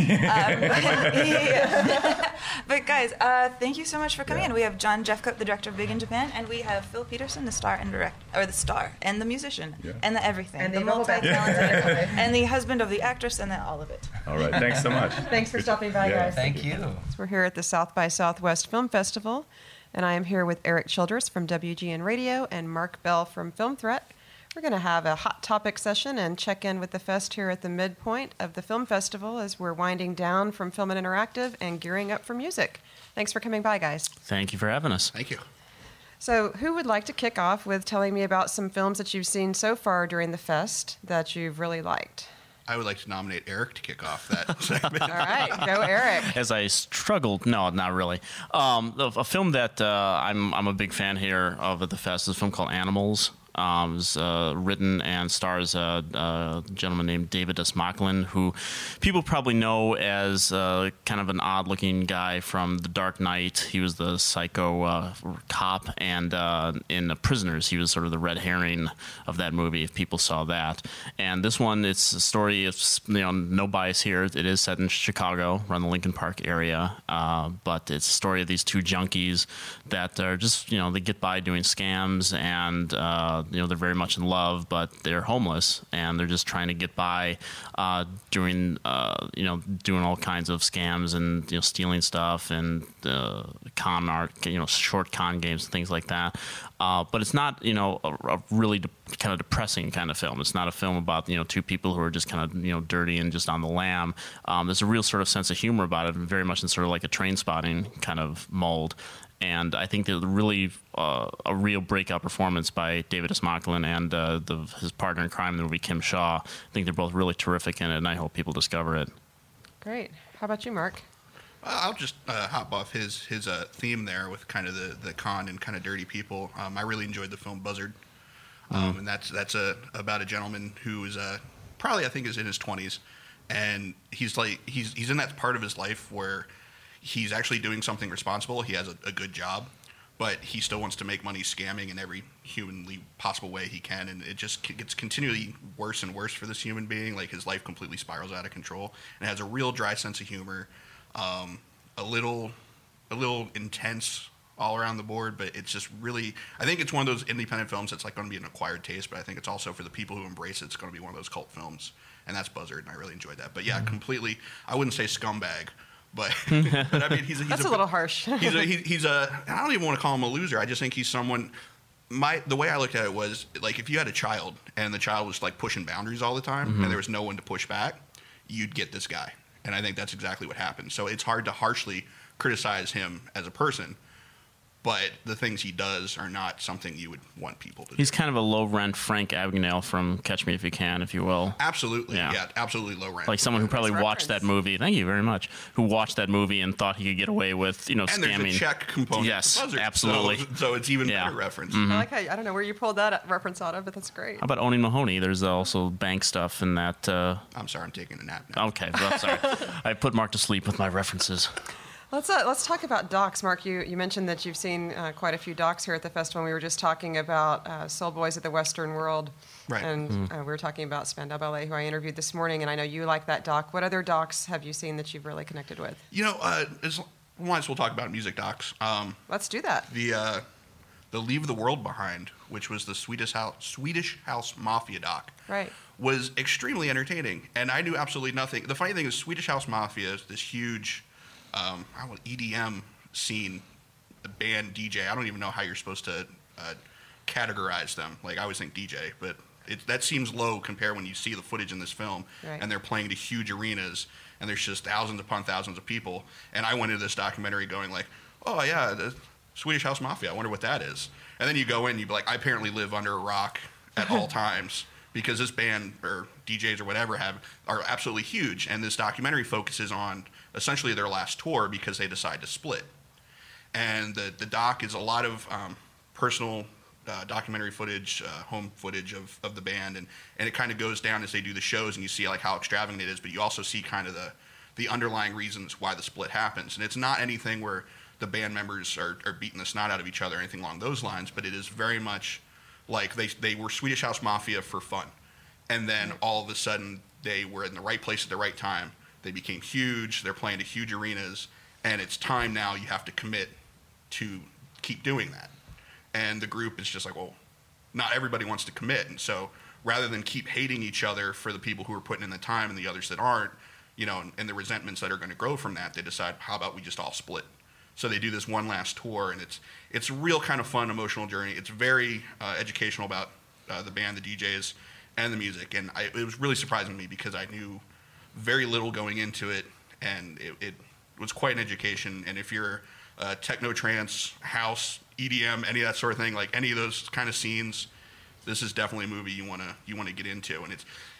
yeah. But guys, uh, thank you so much for coming Yeah. in. We have John Jeffcoat, the director of Big in Japan, and we have Phil Peterson, the star and direct, or the star and the musician Yeah. and the everything, And the the bubble bath. multi-talented, and the husband of the actress, and the, all of it. All right, thanks so much. Thanks for stopping by, Yeah. guys. Thank you. We're here at the South by Southwest Film Festival, and I am here with Eric Childress from W G N Radio and Mark Bell from Film Threat. We're going to have a hot topic session and check in with the fest here at the midpoint of the film festival as we're winding down from Film and Interactive and gearing up for music. Thanks for coming by, guys. Thank you for having us. Thank you. So, who would like to kick off with telling me about some films that you've seen so far during the fest that you've really liked? I would like to nominate Eric to kick off that segment. All right, go Eric. As I struggled, no, not really. Um, a, a film that uh, I'm I'm a big fan here of at the fest is a film called Animals. Um, it's uh, written and stars a, a gentleman named David S. Macklin, who people probably know as uh, kind of an odd-looking guy from The Dark Knight. He was the psycho uh, cop, and uh, in The Prisoners, he was sort of the red herring of that movie, if people saw that. And this one, it's a story of, you know, no bias here. It is set in Chicago, around the Lincoln Park area, uh, but it's a story of these two junkies that are just, you know, they get by doing scams, and uh, you know, they're very much in love, but they're homeless, and they're just trying to get by uh, doing, uh, you know, doing all kinds of scams and, you know, stealing stuff and uh, con art, you know, short con games and things like that. Uh, but it's not, you know, a, a really de- kind of depressing kind of film. It's not a film about, you know, two people who are just kind of, you know, dirty and just on the lam. Um, there's a real sort of sense of humor about it, and very much in sort of like a Train Spotting kind of mold. And I think that really uh, a real breakout performance by David S. Macklin and uh, the, his partner in crime in the movie, Kim Shaw. I think they're both really terrific in it, and I hope people discover it. Great. How about you, Mark? Uh, I'll just uh, hop off his his uh, theme there with kind of the, the con and kind of dirty people. Um, I really enjoyed the film Buzzard, um, mm-hmm. and that's that's a about a gentleman who is uh, probably I think is in his twenties, and he's like he's he's in that part of his life where he's actually doing something responsible. He has a, a good job, but he still wants to make money scamming in every humanly possible way he can, and it just gets continually worse and worse for this human being. Like, his life completely spirals out of control, and it has a real dry sense of humor, um, a little, a little intense all around the board. But it's just really, I think it's one of those independent films that's like going to be an acquired taste. But I think it's also for the people who embrace it, it's going to be one of those cult films, and that's Buzzard, and I really enjoyed that. But yeah, mm-hmm. completely. I wouldn't say scumbag. But, but I mean, he's a, he's That's a, a little harsh. he's a he, he's a. I don't even want to call him a loser. I just think he's someone. My the way I looked at it was like, if you had a child and the child was like pushing boundaries all the time, mm-hmm. and there was no one to push back, you'd get this guy. And I think that's exactly what happened. So it's hard to harshly criticize him as a person, but the things he does are not something you would want people to do. He's kind of a low-rent Frank Abagnale from Catch Me If You Can, if you will. Absolutely. Yeah, yeah absolutely low rent. Like someone who probably nice watched reference. that movie. Thank you very much. Who watched that movie and thought he could get away with, you know, and scamming. And there's a check component. Yes, to Buzzard, absolutely. So, so it's even yeah. better reference. Mm-hmm. I like how, I don't know where you pulled that reference out of, but that's great. How about Owning Mahoney? There's also bank stuff in that. Uh... I'm sorry, I'm taking a nap now. Okay, well, sorry. I put Mark to sleep with my references. Let's uh, let's talk about docs, Mark. You you mentioned that you've seen uh, quite a few docs here at the festival. We were just talking about uh, Soul Boys at the Western World, right? And mm. uh, we were talking about Spandau Ballet, who I interviewed this morning, and I know you like that doc. What other docs have you seen that you've really connected with? You know, uh, as, we might as well talk about music docs. Um, Let's do that. The uh, the Leave the World Behind, which was the Swedish House Swedish House Mafia doc, right, was extremely entertaining, and I knew absolutely nothing. The funny thing is, Swedish House Mafia is this huge. Um, I don't know, E D M scene, the band D J. I don't even know how you're supposed to uh, categorize them. Like, I always think D J, but it, that seems low compared when you see the footage in this film, right. and they're playing to huge arenas, and there's just thousands upon thousands of people. And I went into this documentary going like, oh yeah, the Swedish House Mafia. I wonder what that is. And then you go in, and you'd be like, I apparently live under a rock at all times. Because this band or D Js or whatever have are absolutely huge, and this documentary focuses on essentially their last tour because they decide to split. And the the doc is a lot of um, personal uh, documentary footage, uh, home footage of, of the band, and, and it kind of goes down as they do the shows, and you see like how extravagant it is, but you also see kind of the the underlying reasons why the split happens. And it's not anything where the band members are, are beating the snot out of each other or anything along those lines, but it is very much like they they were Swedish House Mafia for fun, and then all of a sudden they were in the right place at the right time. They became huge. They're playing to huge arenas, and it's time now. You have to commit to keep doing that. And the group is just like, well, not everybody wants to commit, and so rather than keep hating each other for the people who are putting in the time and the others that aren't, you know, and, and the resentments that are going to grow from that, they decide, how about we just all split? So they do this one last tour, and it's it's a real kind of fun, emotional journey. It's very uh, educational about uh, the band, the D Js, and the music. And I, it was really surprising to me because I knew very little going into it, and it, it was quite an education. And if you're uh, techno, trance, house, E D M, any of that sort of thing, like any of those kind of scenes, this is definitely a movie you wanna you wanna get into. And it's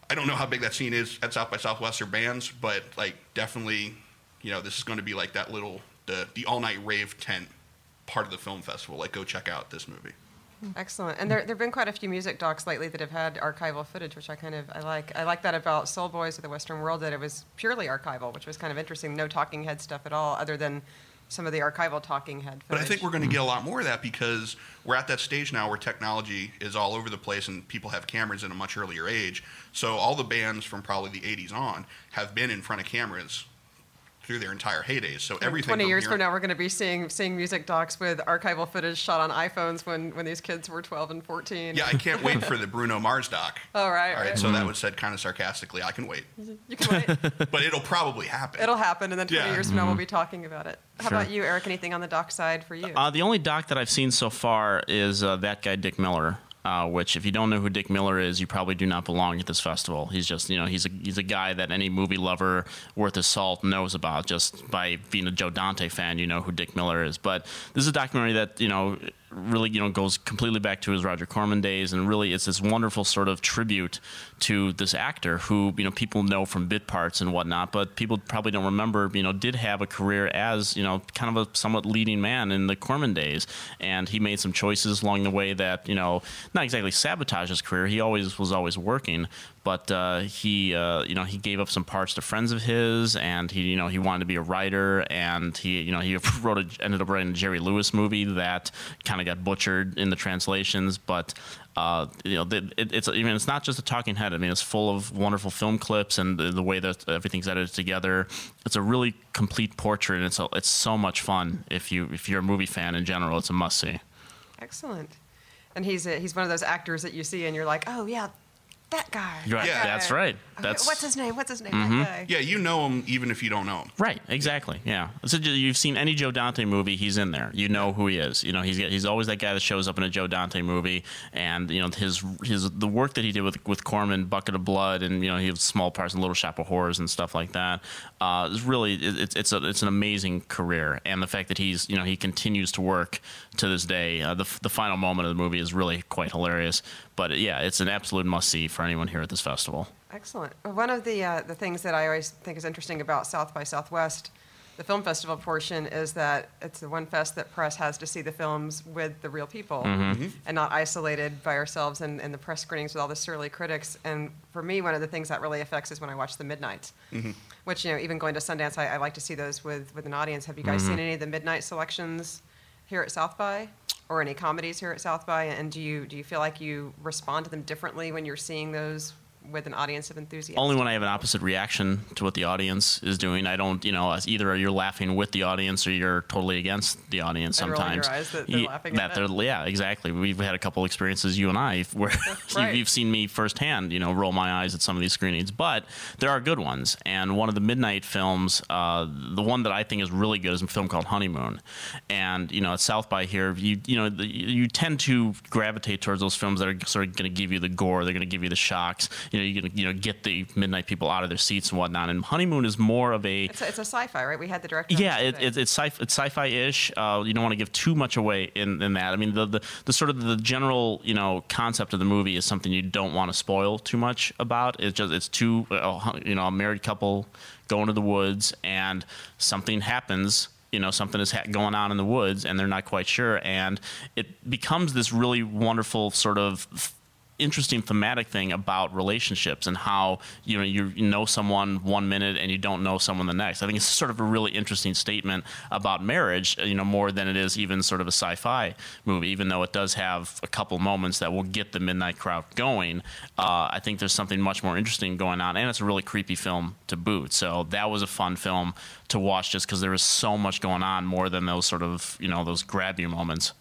I don't know how big that scene is at South by Southwest or bands, but like definitely, you know, this is going to be like that little the the all night rave tent part of the film festival. Like, go check out this movie. Excellent. And there there've been quite a few music docs lately that have had archival footage, which I kind of I like. I like that about Soul Boys of the Western World, that it was purely archival, which was kind of interesting. No talking head stuff at all, other than some of the archival talking head footage. But I think we're going to get a lot more of that because we're at that stage now where technology is all over the place and people have cameras at a much earlier age. So all the bands from probably the eighties on have been in front of cameras through their entire heydays. So everything. Twenty years here, from now, we're going to be seeing seeing music docs with archival footage shot on iPhones when, when these kids were twelve and fourteen. Yeah, I can't wait for the Bruno Mars doc. All right. All right. right. So that was said kind of sarcastically. I can wait. You can wait. But it'll probably happen. It'll happen, and then twenty Yeah. years from now, we'll be talking about it. How Sure. about you, Eric? Anything on the doc side for you? Uh, the only doc that I've seen so far is uh, That Guy Dick Miller. Uh, which, if you don't know who Dick Miller is, you probably do not belong at this festival. He's just, you know, he's a he's a guy that any movie lover worth his salt knows about. Just by being a Joe Dante fan, you know who Dick Miller is. But this is a documentary that, you know, really, you know, goes completely back to his Roger Corman days, and really it's this wonderful sort of tribute to this actor who, you know, people know from bit parts and whatnot, but people probably don't remember, you know, did have a career as, you know, kind of a somewhat leading man in the Corman days, and he made some choices along the way that, you know, not exactly sabotaged his career. He always was always working, but uh, he, uh, you know, he gave up some parts to friends of his, and he, you know, he wanted to be a writer, and he, you know, he wrote a, ended up writing a Jerry Lewis movie that kind of got butchered in the translations, but uh, you know, it, it's I mean, it's not just a talking head. I mean, it's full of wonderful film clips and the, the way that everything's edited together. It's a really complete portrait, and it's a, it's so much fun. If you if you're a movie fan in general, it's a must see. Excellent. And he's a, he's one of those actors that you see and you're like, oh yeah, that guy. Right. Yeah. That's right. Okay, That's what's his name? What's his name? Mhm. That guy. Yeah, you know him even if you don't know him. Right, exactly. Yeah. So you've seen any Joe Dante movie, he's in there. You know who he is. You know, he's he's always that guy that shows up in a Joe Dante movie, and you know his his the work that he did with with Corman, Bucket of Blood, and you know he has small parts in Little Shop of Horrors and stuff like that. Uh, is really it's it's a it's an amazing career, and the fact that he's you know he continues to work to this day. Uh, the the final moment of the movie is really quite hilarious. But yeah, it's an absolute must see for anyone here at this festival. Excellent. One of the uh, the things that I always think is interesting about South by Southwest, the film festival portion, is that it's the one fest that press has to see the films with the real people Mm-hmm. and not isolated by ourselves in, in the press screenings with all the surly critics. And for me, one of the things that really affects is when I watch the Midnights, Mm-hmm. which, you know, even going to Sundance, I, I like to see those with, with an audience. Have you guys Mm-hmm. seen any of the Midnight selections here at South by, or any comedies here at South by? And do you do you feel like you respond to them differently when you're seeing those with an audience of enthusiasts? Only when I have an opposite reaction to what the audience is doing. I don't, you know, as either you're laughing with the audience or you're totally against the audience And rolling your sometimes. eyes that they're Ye- laughing that at they're, it. Yeah, exactly. We've had a couple experiences, you and I, where Right. you've seen me firsthand, you know, roll my eyes at some of these screenings. But there are good ones. And one of the Midnight films, uh, the one that I think is really good is a film called Honeymoon. And, you know, at South by here, you you know, the, you tend to gravitate towards those films that are sort of going to give you the gore, they're going to give you the shocks. You know, you're going to, you know, get the Midnight people out of their seats and whatnot. And Honeymoon is more of a It's a, it's a sci-fi, right? We had the director. on yeah, it, today. it, it's sci it's sci-fi-ish. Uh, you don't want to give too much away in, in that. I mean, the, the the sort of the general you know concept of the movie is something you don't want to spoil too much about. It's just it's two uh, you know a married couple go into the woods and something happens. You know, something is ha- going on in the woods and they're not quite sure, and it becomes this really wonderful sort of interesting thematic thing about relationships and how you know you know someone one minute and you don't know someone the next. I think it's sort of a really interesting statement about marriage, you know, more than it is even sort of a sci-fi movie. Even though it does have a couple moments that will get the midnight crowd going, uh, I think there's something much more interesting going on, and it's a really creepy film to boot. So that was a fun film to watch just because there was so much going on, more than those sort of you know those grab you moments.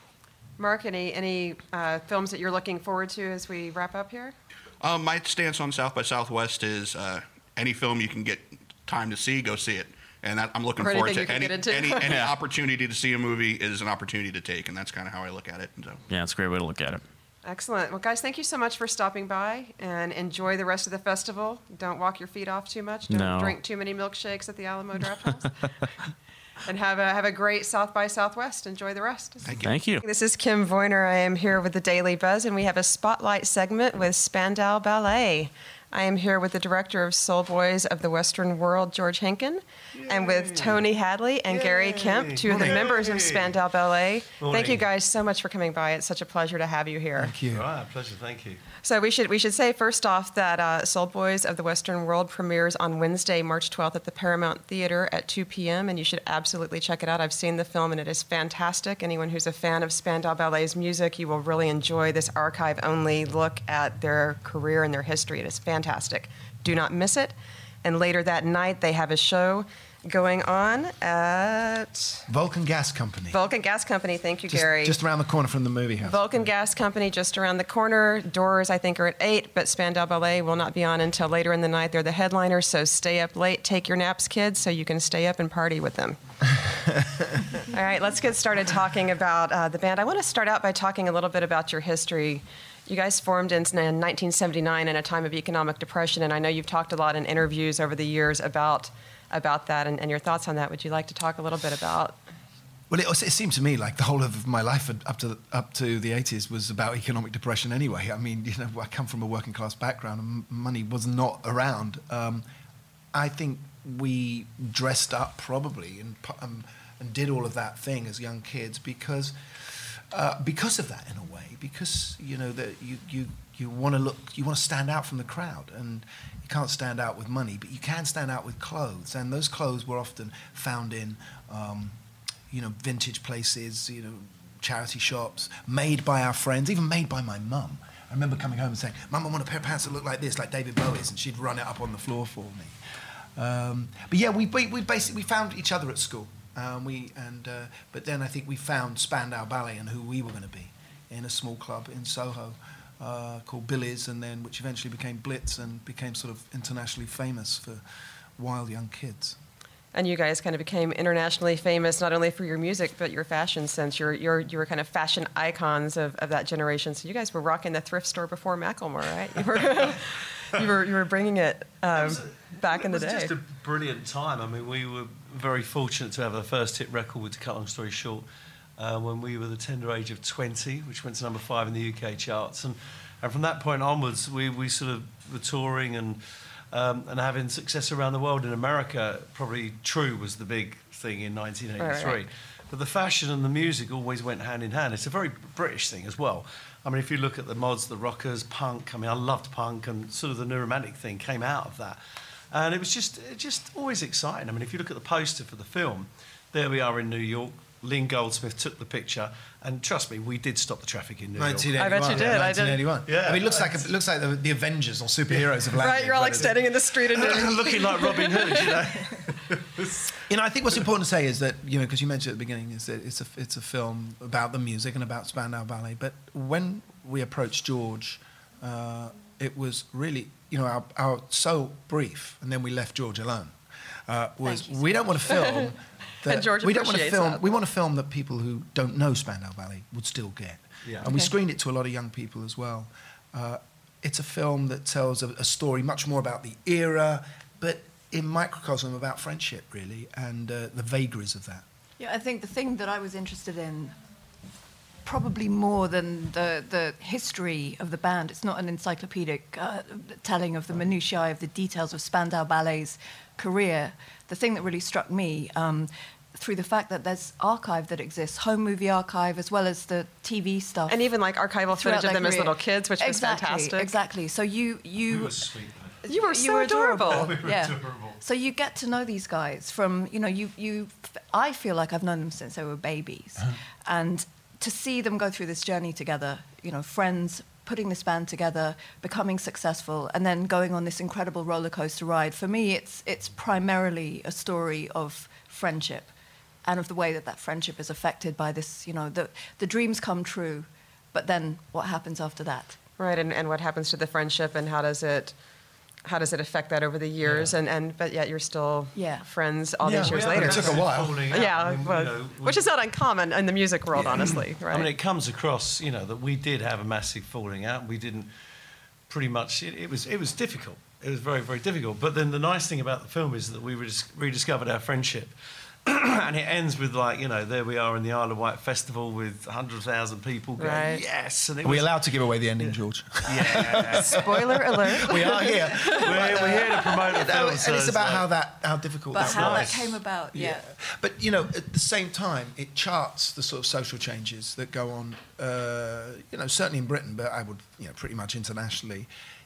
Mark, any any uh, films that you're looking forward to as we wrap up here? Um, my stance on South by Southwest is uh, any film you can get time to see, go see it. And that, I'm looking Or forward anything to you any can get into. any, any Yeah. opportunity to see a movie is an opportunity to take, and that's kind of how I look at it. So. Yeah, it's a great way to look at it. Excellent. Well, guys, thank you so much for stopping by, and enjoy the rest of the festival. Don't walk your feet off too much. Don't No. drink too many milkshakes at the Alamo Draft House. And have a have a great South by Southwest. Enjoy the rest. Thank you. Thank you. This is Kim Voyner. I am here with the Daily Buzz, and we have a spotlight segment with Spandau Ballet. I am here with the director of Soul Boys of the Western World, George Henkin, and with Tony Hadley and Gary Kemp, two of the members of Spandau Ballet. Thank you guys so much for coming by. It's such a pleasure to have you here. Thank you. All right, pleasure. Thank you. So we should we should say first off that uh, Soul Boys of the Western World premieres on Wednesday, March twelfth at the Paramount Theater at two p.m. and you should absolutely check it out. I've seen the film and it is fantastic. Anyone who's a fan of Spandau Ballet's music, you will really enjoy this archive-only look at their career and their history. It is fantastic. Do not miss it. And later that night, they have a show going on at Vulcan Gas Company. Vulcan Gas Company. Thank you, Just, Gary. just around the corner from the movie house. Vulcan Gas Company, just around the corner. Doors, I think, are at eight, but Spandau Ballet will not be on until later in the night. They're the headliners, so stay up late. Take your naps, kids, so you can stay up and party with them. All right, let's get started talking about uh, the band. I want to start out by talking a little bit about your history. You guys formed in nineteen seventy-nine in a time of economic depression, and I know you've talked a lot in interviews over the years about about that and, and your thoughts on that. Would you like to talk a little bit about? Well, it, it seemed to me like the whole of my life up to the, up to the eighties was about economic depression anyway. I mean, you know, I come from a working class background and money was not around. Um, I think we dressed up probably and, um, and did all of that thing as young kids because uh, because of that in a way. Because, you know, that you, you, you want to look, you want to stand out from the crowd, and you can't stand out with money, but you can stand out with clothes, and those clothes were often found in, um, you know, vintage places, you know, charity shops, made by our friends, even made by my mum. I remember coming home and saying, "Mum, I want a pair of pants that look like this, like David Bowie's," and she'd run it up on the floor for me. Um, but yeah, we, we we basically we found each other at school, um, we and uh, but then I think we found Spandau Ballet and who we were going to be in a small club in Soho uh, called Billy's, and then which eventually became Blitz and became sort of internationally famous for wild young kids. And you guys kind of became internationally famous not only for your music but your fashion sense. You're you're you were kind of fashion icons of, of that generation. So you guys were rocking the thrift store before Macklemore, right? You were you were you were bringing it um, it a, back in the day. It was just a brilliant time. I mean, we were very fortunate to have our first hit record, to cut long story short, Uh, when we were the tender age of twenty, which went to number five in the U K charts. And, and from that point onwards, we, we sort of were touring and um, and having success around the world. In America, probably True was the big thing in nineteen eighty-three. Right, right. But the fashion and the music always went hand in hand. It's a very British thing as well. I mean, if you look at the mods, the rockers, punk, I mean, I loved punk, and sort of the new romantic thing came out of that. And it was just, it just always exciting. I mean, if you look at the poster for the film, there we are in New York. Lynn Goldsmith took the picture, and trust me, we did stop the traffic in New York. nineteen eighty-one. I bet you did. Yeah, I did. nineteen eighty-one. Yeah. I mean, it looks like a, it looks like the, the Avengers or superheroes of landed. Right, you're all like standing in the street and looking like Robin Hood, you know. You know, I think what's important to say is that, you know, because you mentioned at the beginning, is that it's a it's a film about the music and about Spandau Ballet. But when we approached George, uh, it was really, you know, our, our so brief, and then we left George alone. Uh, was you, we don't want to film. That And George we don't want to appreciates film. that. We want to film that people who don't know Spandau Ballet would still get. Yeah. And we Okay. screened it to a lot of young people as well. Uh, it's a film that tells a, a story much more about the era, but in microcosm about friendship, really, and uh, the vagaries of that. Yeah, I think the thing that I was interested in, probably more than the, the history of the band, it's not an encyclopedic uh, telling of the minutiae of the details of Spandau Ballet's career. The thing that really struck me, um, through the fact that there's archive that exists, home movie archive, as well as the T V stuff. and even like archival footage throughout of their them as career. little kids, which was Exactly, fantastic. Exactly. So you you We were sweet. You were so adorable. We were yeah. adorable. So you get to know these guys from, you know, you, you, I feel like I've known them since they were babies. And to see them go through this journey together, you know, friends, putting this band together, becoming successful, and then going on this incredible roller coaster ride, for me, it's, it's primarily a story of friendship and of the way that that friendship is affected by this, you know, the, the dreams come true, but then what happens after that? Right, and, and what happens to the friendship, and how does it how does it affect that over the years? Yeah. And, and but yet you're still yeah. friends all Yeah, these years yeah, later. it took a while. Yeah, I mean, well, you know, we- which is not uncommon in the music world, Yeah. honestly. Right. I mean, it comes across, you know, that we did have a massive falling out. We didn't pretty much. It, it was it was difficult. It was very very difficult. But then the nice thing about the film is that we redis- rediscovered our friendship, and it ends with like, you know, there we are in the Isle of Wight festival with one hundred thousand people going, Right. yes. And it Are we was, allowed to give away the ending, George? yeah. Spoiler alert. We are here. we're, we're here to promote the You know, film. and so it's about like- how that how difficult But that how was. that came about, yeah. But you know, at the same time, it charts the sort of social changes that go on. Uh, you know, certainly in Britain, but I would, you know, pretty much internationally.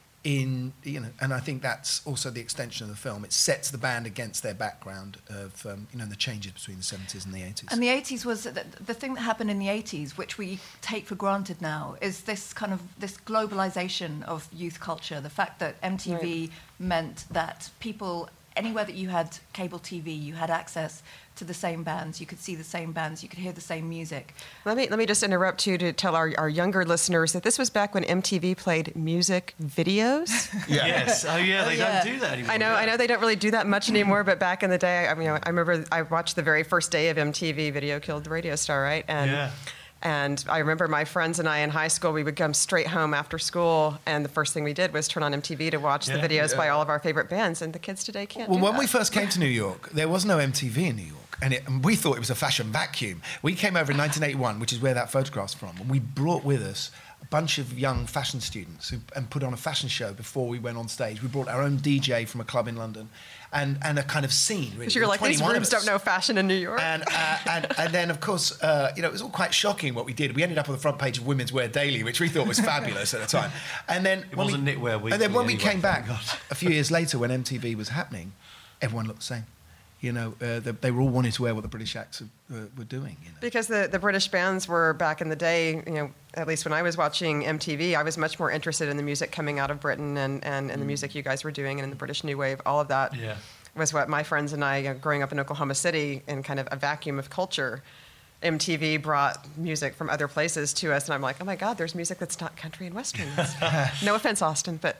In you know, and I think that's also the extension of the film. It sets the band against their background of um, you know the changes between the seventies and the eighties. And the eighties was the, the thing that happened in the eighties, which we take for granted now, is this kind of this globalization of youth culture. The fact that M T V Right. meant that people, anywhere that you had cable T V, you had access to the same bands, you could see the same bands, you could hear the same music. Let me let me just interrupt you to tell our, our younger listeners that this was back when M T V played music videos. Yeah. Yes. Oh, yeah, Oh, they yeah. don't do that anymore. I know, yeah. I know they don't really do that much anymore, but back in the day, I mean, I remember I watched the very first day of M T V. Video killed the radio star, right? And Yeah. and I remember my friends and I in high school, we would come straight home after school, and the first thing we did was turn on M T V to watch Yeah. the videos Yeah. by all of our favorite bands. And the kids today can't. Well, do when that. we first came to New York, there was no M T V in New York, and, it, and we thought it was a fashion vacuum. We came over in nineteen eighty-one, which is where that photograph's from, and we brought with us a bunch of young fashion students who, and put on a fashion show before we went on stage. We brought our own D J from a club in London, and, and a kind of scene, really. Because you're like, these twenty-one of rooms us. don't know fashion in New York. And, uh, and and then of course, uh, you know, it was all quite shocking what we did. We ended up on the front page of Women's Wear Daily, which we thought was fabulous at the time. And then It when wasn't we, Knitwear Weekly And then when we anyway, came thank back God. a few years later, when M T V was happening, everyone looked the same. You know, uh, they, they were all wanting to wear what the British acts uh, were doing. You know. Because the, the British bands were back in the day, you know, at least when I was watching M T V, I was much more interested in the music coming out of Britain and, and, and the music you guys were doing and in the British New Wave, all of that Yeah. was what my friends and I, you know, growing up in Oklahoma City in kind of a vacuum of culture, M T V brought music from other places to us, and I'm like, oh my God, there's music that's not country and western. No offense, Austin, but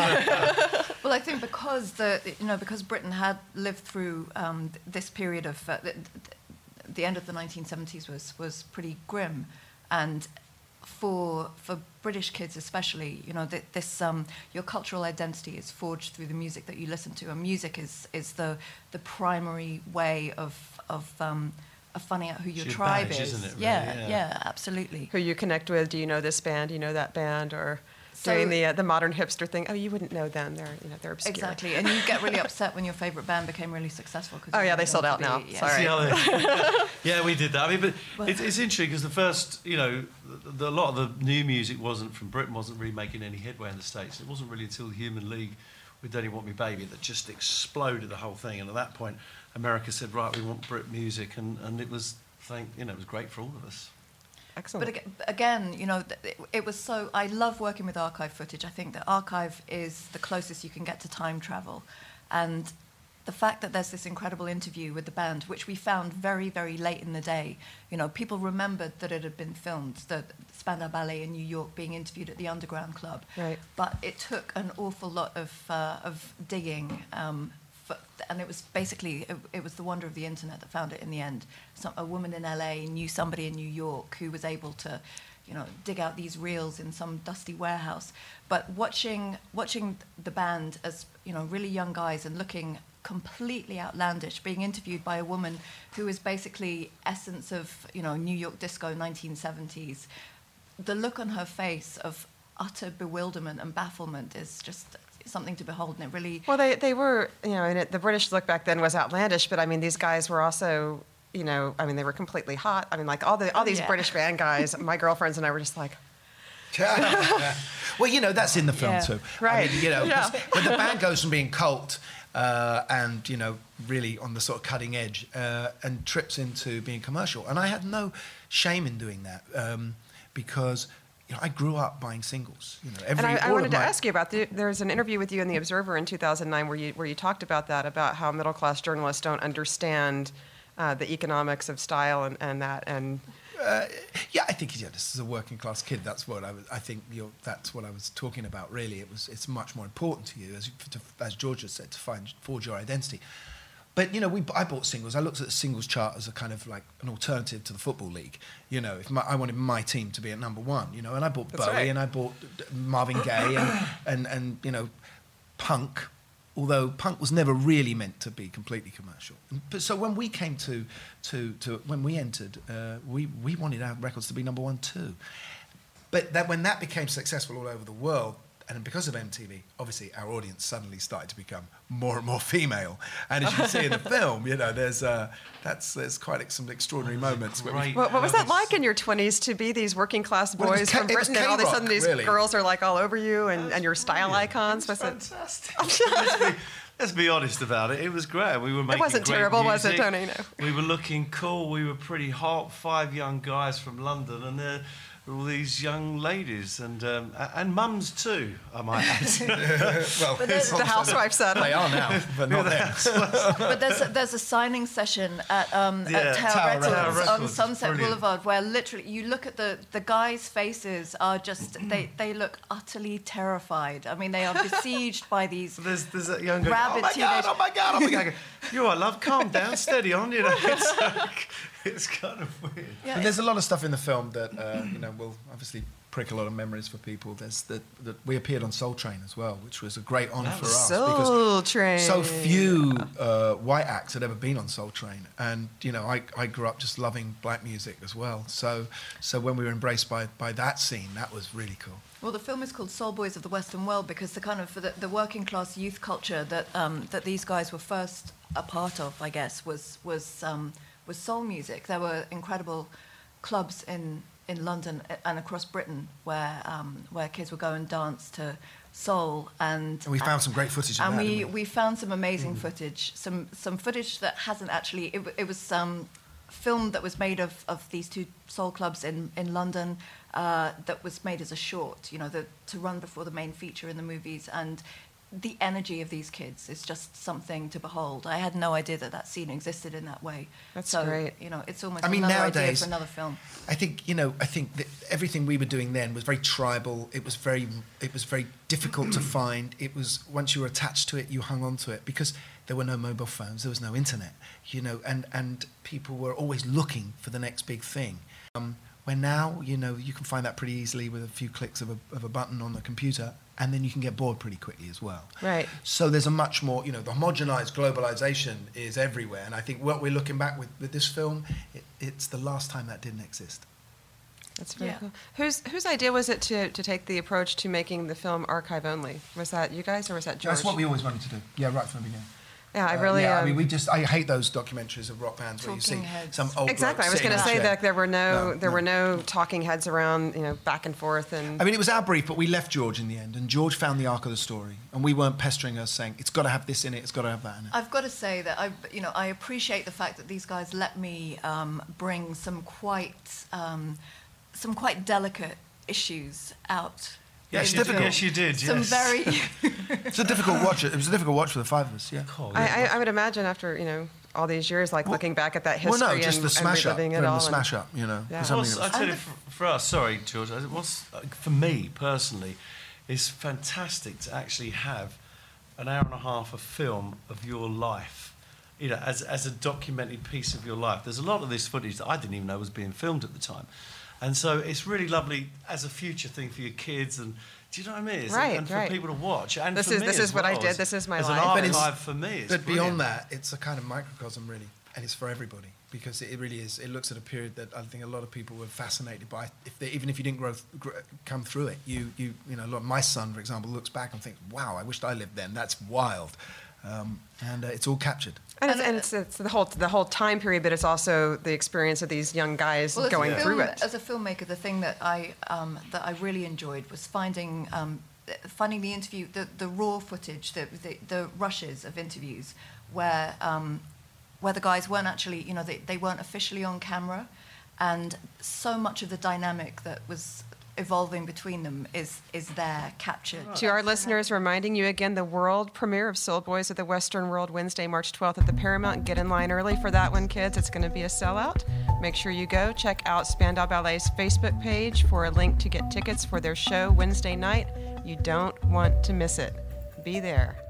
Well, I think because the you know because Britain had lived through um, th- this period of uh, the, the end of the nineteen seventies was was pretty grim, and for for British kids especially, you know, th- this um, your cultural identity is forged through the music that you listen to, and music is is the the primary way of of um, of finding out who your It's your tribe badge, is. isn't it, really? Yeah, Yeah. yeah, absolutely. who you connect with, do you know this band, do you know that band, or So- doing the uh, the modern hipster thing, oh, you wouldn't know them, they're, you know, they're obscure. Exactly, and you get really upset when your favorite band became really successful. 'Cause Oh, you yeah, want they them sold to out be- now. yeah. Sorry. See how they- yeah, we did that. I mean, but Well- it's, it's interesting because the first, you know, the, the, a lot of the new music wasn't from Britain, wasn't really making any headway in the States. It wasn't really until the Human League with Don't You Want Me Baby that just exploded the whole thing. And at that point, America said, right, we want Brit music, and, and it was, thank, you know, it was great for all of us. Excellent. But aga- again, you know, th- it, it was so. I love working with archive footage. I think that archive is the closest you can get to time travel, and the fact that there's this incredible interview with the band, which we found very, very late in the day. You know, people remembered that it had been filmed, the Spandau Ballet in New York being interviewed at the Underground Club. Right. But it took an awful lot of uh, of digging. Um, for, and it was basically, it, it was the wonder of the internet that found it in the end. Some, a woman in L A knew somebody in New York who was able to, you know, dig out these reels in some dusty warehouse. But watching watching the band as, you know, really young guys and looking completely outlandish, being interviewed by a woman who is basically essence of, you know, New York disco nineteen seventies, the look on her face of utter bewilderment and bafflement is just something to behold, and it really... Well, they, they were, you know, and it, the British look back then was outlandish, but I mean, these guys were also, you know, I mean, they were completely hot. I mean, like all the all Oh, these yeah. British band guys, my girlfriends and I were just like, Well, you know, that's in the film Yeah. too. Right. I mean, you know, Yeah. 'cause when the band goes from being cult uh, and, you know, really on the sort of cutting edge uh, and trips into being commercial. And I had no shame in doing that um, because, you know, I grew up buying singles. You know, every, and I, I all wanted of to my- ask you about the, there's an interview with you in the Observer in two thousand nine where you where you talked about that, about how middle class journalists don't understand uh, the economics of style and, and that and. Uh, yeah, I think yeah, this is a working class kid. That's what I was. I think you're, that's what I was talking about. Really, it was. It's much more important to you, as to, as George has said, to find forge your identity. But you know, we I bought singles. I looked at the singles chart as a kind of like an alternative to the football league. You know, if my, I wanted my team to be at number one, you know, and I bought That's Bowie right. and I bought Marvin Gaye and, and and you know, punk although punk was never really meant to be completely commercial. But so when we came to, to, to when we entered, uh, we, we wanted our records to be number one too. But that when that became successful all over the world, and because of M T V, obviously our audience suddenly started to become more and more female. And as you can see in the film, you know, there's uh, that's there's quite some extraordinary moments. Where we, what, what was that like in your twenties to be these working class Well, it was boys K- from it was Britain, and all of a K-rock, sudden these really. girls are like all over you, and, and your style icons? Was it? Fantastic. let's, be, let's be honest about it. It was great. We were making It wasn't great terrible, music. was it, Tony? No. We were looking cool. We were pretty hot. Five young guys from London, and they're all these young ladies and um, a- and mums too, I might add. well, But there's- The housewife said. they are now, but not then. But there's a, there's a signing session at um, Yeah, at Tower, Tower Records, Records. on Records, Sunset brilliant. Boulevard, where literally you look at the the guys' faces are just they they look utterly terrified. I mean, they are besieged by these. There's, there's that young guy. Rabid Oh my god! teenage- Oh my god! Oh my god! You're right, love. Calm down, steady on. You know, it's like, it's kind of weird. Yeah, But there's a lot of stuff in the film that uh, you know will obviously prick a lot of memories for people. There's that, that we appeared on Soul Train as well, which was a great honour for us Soul Train. so few uh, white acts had ever been on Soul Train, and you know I, I grew up just loving black music as well. So so when we were embraced by by that scene, that was really cool. Well, the film is called Soul Boys of the Western World because the kind of the, the working class youth culture that um, that these guys were first a part of, I guess, was was um, was soul music. There were incredible clubs in, in London and across Britain where um, where kids would go and dance to soul, and And we found some great footage of and that, we, didn't we? we found some amazing footage, some some footage that hasn't actually. It, w- it was um, film that was made of, of these two soul clubs in in London. Uh, that was made as a short, you know, the, to run before the main feature in the movies, and the energy of these kids is just something to behold. I had no idea that that scene existed in that way. That's so, great. You know, it's almost I mean, another idea nowadays, for another film. I think you know. I think that everything we were doing then was very tribal. It was very, it was very difficult to find. It was once you were attached to it, you hung on to it because there were no mobile phones, there was no internet. You know, and and people were always looking for the next big thing. Um, where now, you know, you can find that pretty easily with a few clicks of a of a button on the computer, and then you can get bored pretty quickly as well. Right. So there's a much more, you know, the homogenized globalization is everywhere. And I think what we're looking back with, with this film, it, it's the last time that didn't exist. That's very Yeah. cool. Whose whose idea was it to, to take the approach to making the film archive only? Was that you guys or was that George? That's what we always wanted to do. Yeah, right from the beginning. Yeah, I Uh, really. yeah, I um, mean, we just, I hate those documentaries of rock bands where you see Talking heads. some old exactly. bloke I was going to sitting say in a that chair. there were no, No, there no. were no talking heads around, you know, back and forth, and I mean, it was our brief, but we left George in the end, and George found the arc of the story, and we weren't pestering us saying, it's got to have this in it, it's got to have that in it. I've got to say that I, you know, I appreciate the fact that these guys let me um, bring some quite, um, some quite delicate issues out. Yes, in you the did. film. Yes, you did, Some yes. very. It's a difficult watch. It was a difficult watch for the five of us, yeah. Cool, I, yeah. I, I would imagine after you know all these years, like Well- looking back at that Well, history no, just and, the smash and up, reliving the it all. and- smash up, you know. Yeah. was something What's, that I was- tell you, for, for us, sorry, George. I- What's for me personally is fantastic to actually have an hour and a half of film of your life, you know, as as a documented piece of your life. There's a lot of this footage that I didn't even know was being filmed at the time, and so it's really lovely as a future thing for your kids and. Do you know what I mean? It's- Right, and for right. people to watch. And This for is- me this as is what I well, did, as- this is my as life. An But it's- archive for me. It's But brilliant. beyond that, it's a kind of microcosm, really, and it's for everybody because it really is. It looks at a period that I think a lot of people were fascinated by. If they, even if you didn't grow, gr come through it, you, you, you know, a lot, my son, for example, looks back and thinks, "Wow, I wished I lived then. That's wild," um, and uh, it's all captured. And, it's, and it's, it's the whole the whole time period, but it's also the experience of these young guys Well, as going a through film, it. As a filmmaker, the thing that I um, that I really enjoyed was finding um, finding the interview, the, the raw footage, the, the the rushes of interviews where um, where the guys weren't actually, you know, they, they weren't officially on camera, and so much of the dynamic that was evolving between them is is there captured. To our listeners, reminding you again, the world premiere of Soul Boys of the Western World, Wednesday, March twelfth at the Paramount. Get in line early for that one, kids. It's going to be a sellout. Make sure you go. Check out Spandau Ballet's Facebook page for a link to get tickets for their show Wednesday night. You don't want to miss it. Be there.